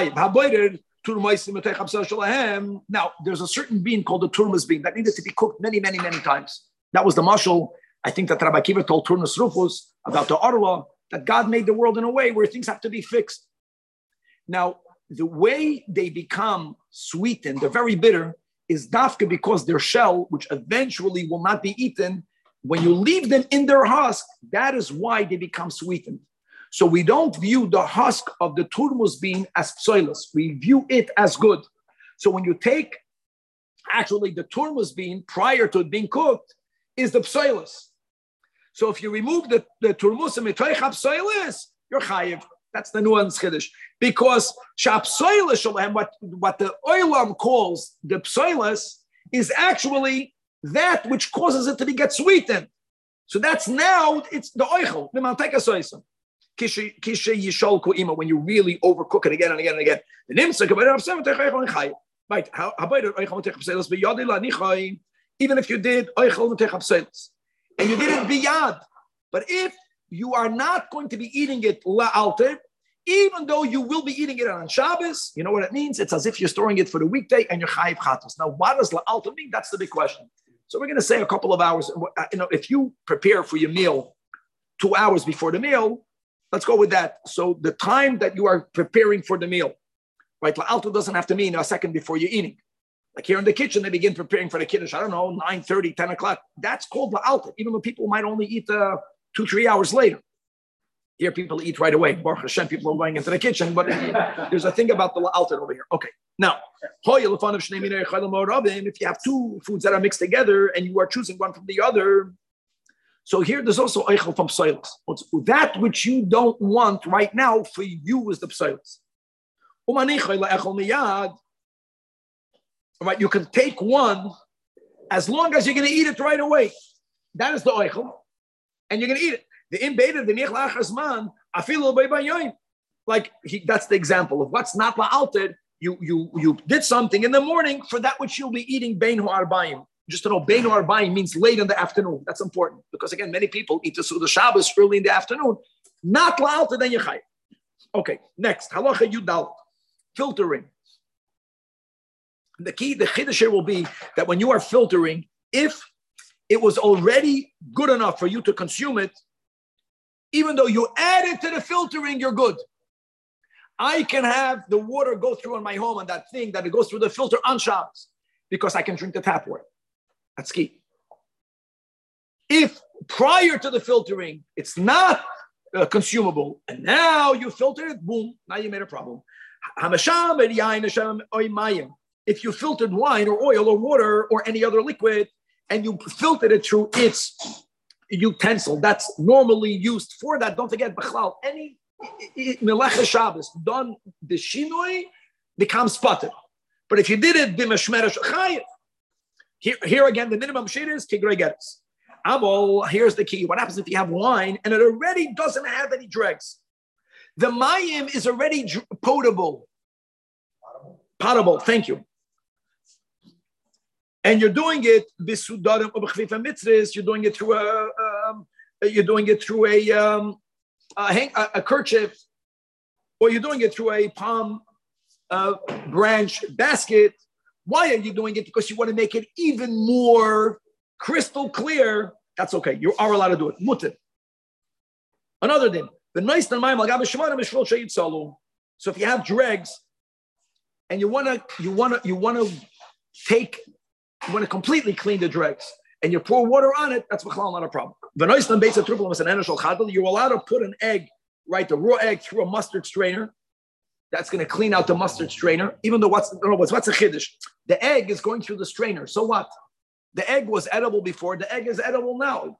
now, there's a certain bean called the turmus bean that needed to be cooked many, many, many times. That was the mashal. I think that Rabbi Kiva told Turnus Rufus about the Arla, that God made the world in a way where things have to be fixed. Now, the way they become sweetened, they're very bitter, is dafka because their shell, which eventually will not be eaten, when you leave them in their husk, that is why they become sweetened. So we don't view the husk of the turmus bean as psoilus. We view it as good. So when you take actually the turmus bean prior to it being cooked, is the psoilus. So if you remove the, the turmus and mitoich psoilus, you're chayiv. That's the nuance chiddush. Because what, what the oilam calls the psoilus is actually that which causes it to be get sweetened. So that's now, it's the oichel, the manteka soisam. Kishe yishol ku'ima, when you really overcook it again and again and again. The nimsa right? How about it? Even if you did oichel psoilus and you did it biyad, but if you are not going to be eating it la'alter, even though you will be eating it on Shabbos, you know what it means? It's as if you're storing it for the weekday and you're chayiv chatos. Now, what does la'alter mean? That's the big question. So we're going to say a couple of hours. You know, if you prepare for your meal two hours before the meal, let's go with that. So the time that you are preparing for the meal, right? La'alter doesn't have to mean a second before you're eating. Like here in the kitchen, they begin preparing for the kiddush, I don't know, nine thirty, ten o'clock. That's called la'alter, even though people might only eat uh, two, three hours later. Here, people eat right away. Baruch Hashem, people are going into the kitchen, but there's a thing about the la'alter over here. Okay, now, if you have two foods that are mixed together and you are choosing one from the other, so here there's also eichel from psoilus. That which you don't want right now for you is the psoilus. Right, you can take one as long as you're going to eat it right away. That is the eichel, and you're going to eat it. The imbeda, the niach la'achazman, afilu b'bayayim. Like he, that's the example of what's not la'alter. You you you did something in the morning for that which you'll be eating bein ha'arbayim. Just to know, bein ha'arbayim means late in the afternoon. That's important because again, many people eat the Suda Shabbos early in the afternoon. Not la'alter, then yechai. Okay, next halacha yudal, filtering. The key, the chiddush here will be that when you are filtering, if it was already good enough for you to consume it, even though you add it to the filtering, you're good. I can have the water go through in my home and that thing that it goes through the filter on Shabbos because I can drink the tap water. That's key. If prior to the filtering, it's not uh, consumable, and now you filter it, boom, now you made a problem. If you filtered wine or oil or water or any other liquid and you filtered it through its utensil that's normally used for that, don't forget, Bechlal, any Melecha Shabbos done the shinoi becomes pater. But if you did it b'meshmeresh chayiv, here, here again, the minimum shir is tigrei geres. Abel, here's the key. What happens if you have wine and it already doesn't have any dregs? The mayim is already dr- potable. Potable, thank you. And you're doing it, you're doing it through a, um, you're doing it through a, um, a, hang, a, a kerchief, or you're doing it through a palm uh, branch basket. Why are you doing it? Because you want to make it even more crystal clear. That's okay. You are allowed to do it. Mutter. Another thing. The nice so if you have dregs and you want to, you want to, you want to take, you want to completely clean the dregs and you pour water on it, that's not a problem. You're allowed to put an egg, right, the raw egg through a mustard strainer. That's going to clean out the mustard strainer. Even though what's, no, what's, what's a chiddush? The egg is going through the strainer. So what? The egg was edible before. The egg is edible now.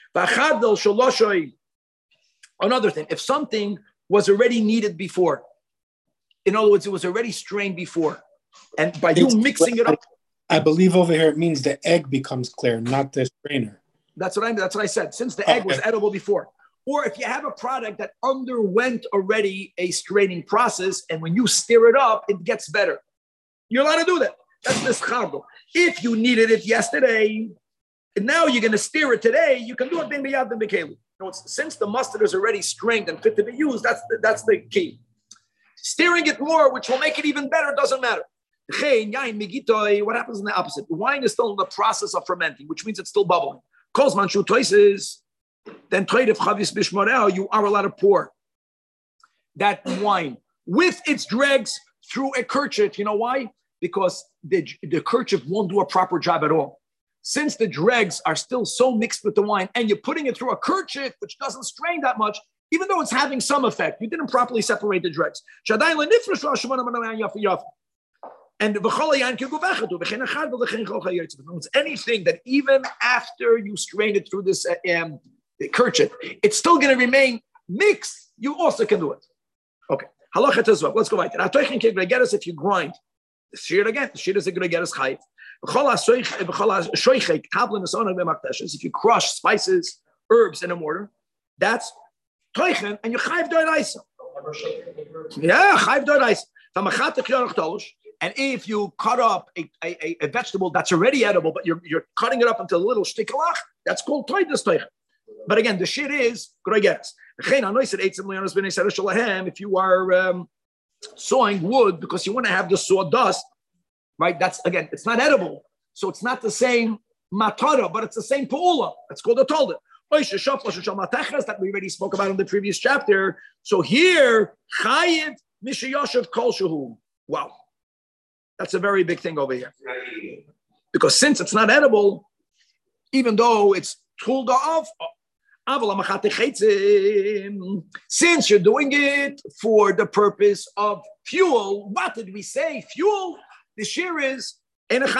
Another thing, if something was already kneaded before, in other words, it was already strained before, and by you mixing it up, I believe over here it means the egg becomes clear, not the strainer. That's what I that's what I said. Since the egg okay. was edible before, or if you have a product that underwent already a straining process, and when you stir it up, it gets better. You're allowed to do that. That's the schadol. If you needed it yesterday, and now you're going to stir it today, you can do it bin b'yad bin b'keli. Since the mustard is already strained and fit to be used, that's the, that's the key. Stirring it more, which will make it even better, doesn't matter. What happens in the opposite? The wine is still in the process of fermenting, which means it's still bubbling. Then you are allowed to pour that wine with its dregs through a kerchief. You know why? Because the, the kerchief won't do a proper job at all. Since the dregs are still so mixed with the wine and you're putting it through a kerchief, which doesn't strain that much, even though it's having some effect, you didn't properly separate the dregs. And it's anything that even after you strain it through this um, kerchief, it's still going to remain mixed. You also can do it. Okay. Halacha tezvav. Let's go right there. If you grind, the shear again, the shear is a gregeres chayv. If you crush spices, herbs in a mortar, that's toichen, and you chayv doiraisa. Yeah, chayv doiraisa. And if you cut up a, a, a vegetable that's already edible, but you're, you're cutting it up into a little shtikalach, that's called toiches toichen. But again, the shit is gregeres. If you are um, sawing wood because you want to have the sawdust, right? That's again, it's not edible. So it's not the same matara, but it's the same pu'ula. That's called a tolda. That we already spoke about in the previous chapter. So here, chayiv mishayoshev kol shehu. Wow. That's a very big thing over here. Because since it's not edible, even though it's tooled off, since you're doing it for the purpose of fuel, what did we say? Fuel, the shear is, it's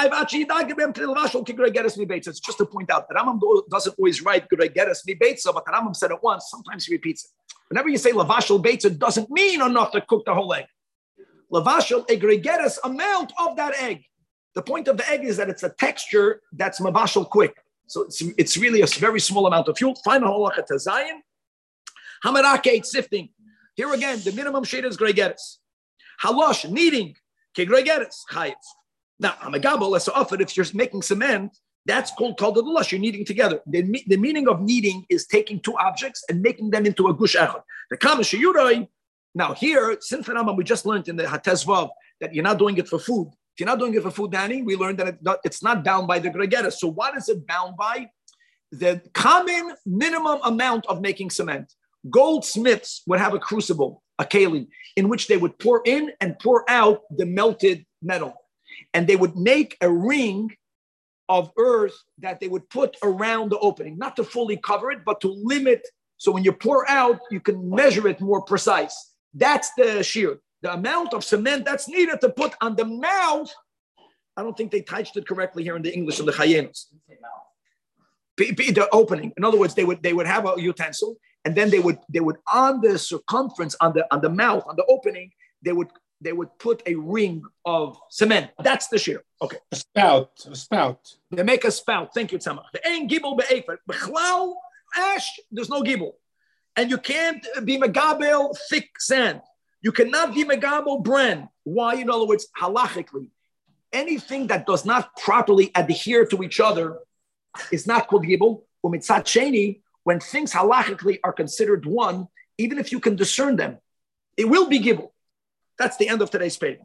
just to point out that Rambam doesn't always write Gregeres mi beitza, but the Rambam said it once, sometimes he repeats it. Whenever you say lavashal beitza, it doesn't mean enough to cook the whole egg. Lavashal, a Gregeres amount of that egg. The point of the egg is that it's a texture that's mavashal quick. So it's, it's really a very small amount of fuel. Final halacha tazayin. Hamarake, sifting. Here again, the minimum shade is Gregeres. Halosh, kneading, ke Gregeres, chayiv. Now, amagabel, let's offer if you're making cement, that's called called the lush. You're kneading together. The, the meaning of kneading is taking two objects and making them into a gush echad. The kama sheyuroi. Now here, since we just learned in the Hatezvav that you're not doing it for food. If you're not doing it for food, Danny, we learned that it, it's not bound by the Gregeres. So what is it bound by? The common minimum amount of making cement. Goldsmiths would have a crucible, a kalim, in which they would pour in and pour out the melted metal. And they would make a ring of earth that they would put around the opening, not to fully cover it, but to limit. So when you pour out, you can measure it more precise. That's the shear. The amount of cement that's needed to put on the mouth. I don't think they touched it correctly here in the English of the Chayenos. The opening. In other words, they would they would have a utensil, and then they would they would on the circumference, on the on the mouth, on the opening, they would they would put a ring of cement. That's the shear. Okay. A spout, a spout. They make a spout. Thank you, Tzemach. The ein gibel be'efer. B'chlal, ash, there's no gibel. And you can't be megabel thick sand. You cannot be megabel bren. Why? In other words, halachically, anything that does not properly adhere to each other is not called gibel. Umitzat sheni, when things halachically are considered one, even if you can discern them, it will be gibel. That's the end of today's page.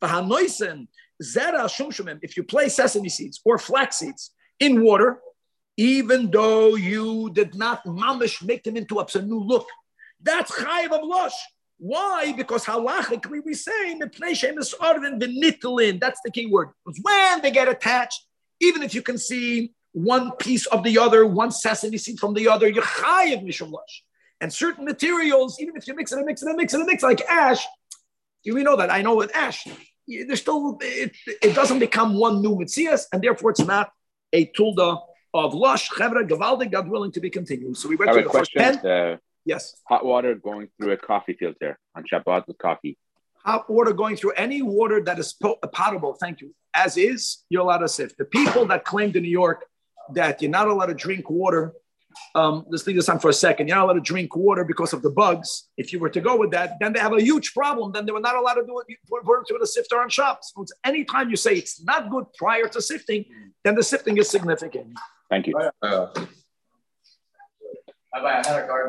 If you place sesame seeds or flax seeds in water, even though you did not mamish make them into a new look, that's chayiv of lush. Why? Because halachically we say that's the key word. Because when they get attached, even if you can see one piece of the other, one sesame seed from the other, you're chayiv mishum lush. And certain materials, even if you mix it and mix it and mix it and mix it, like ash, we know that. I know with ash, there's still it, it doesn't become one new mitzias, and therefore it's not a tulda of lush. Chevra gavaldik, God willing to be continued. So we went I to have the a question. first pen. Uh, yes. Hot water going through a coffee filter on Shabbat with coffee. Hot water going through any water that is potable. Thank you. As is, you're allowed to sift. The people that claimed in New York that you're not allowed to drink water. Um, let's leave this on for a second. You're not allowed to drink water because of the bugs. If you were to go with that, then they have a huge problem. Then they were not allowed to do it for a sifter on shops. So anytime you say it's not good prior to sifting, then the sifting is significant. Thank you. Uh, Bye bye. I had a garden.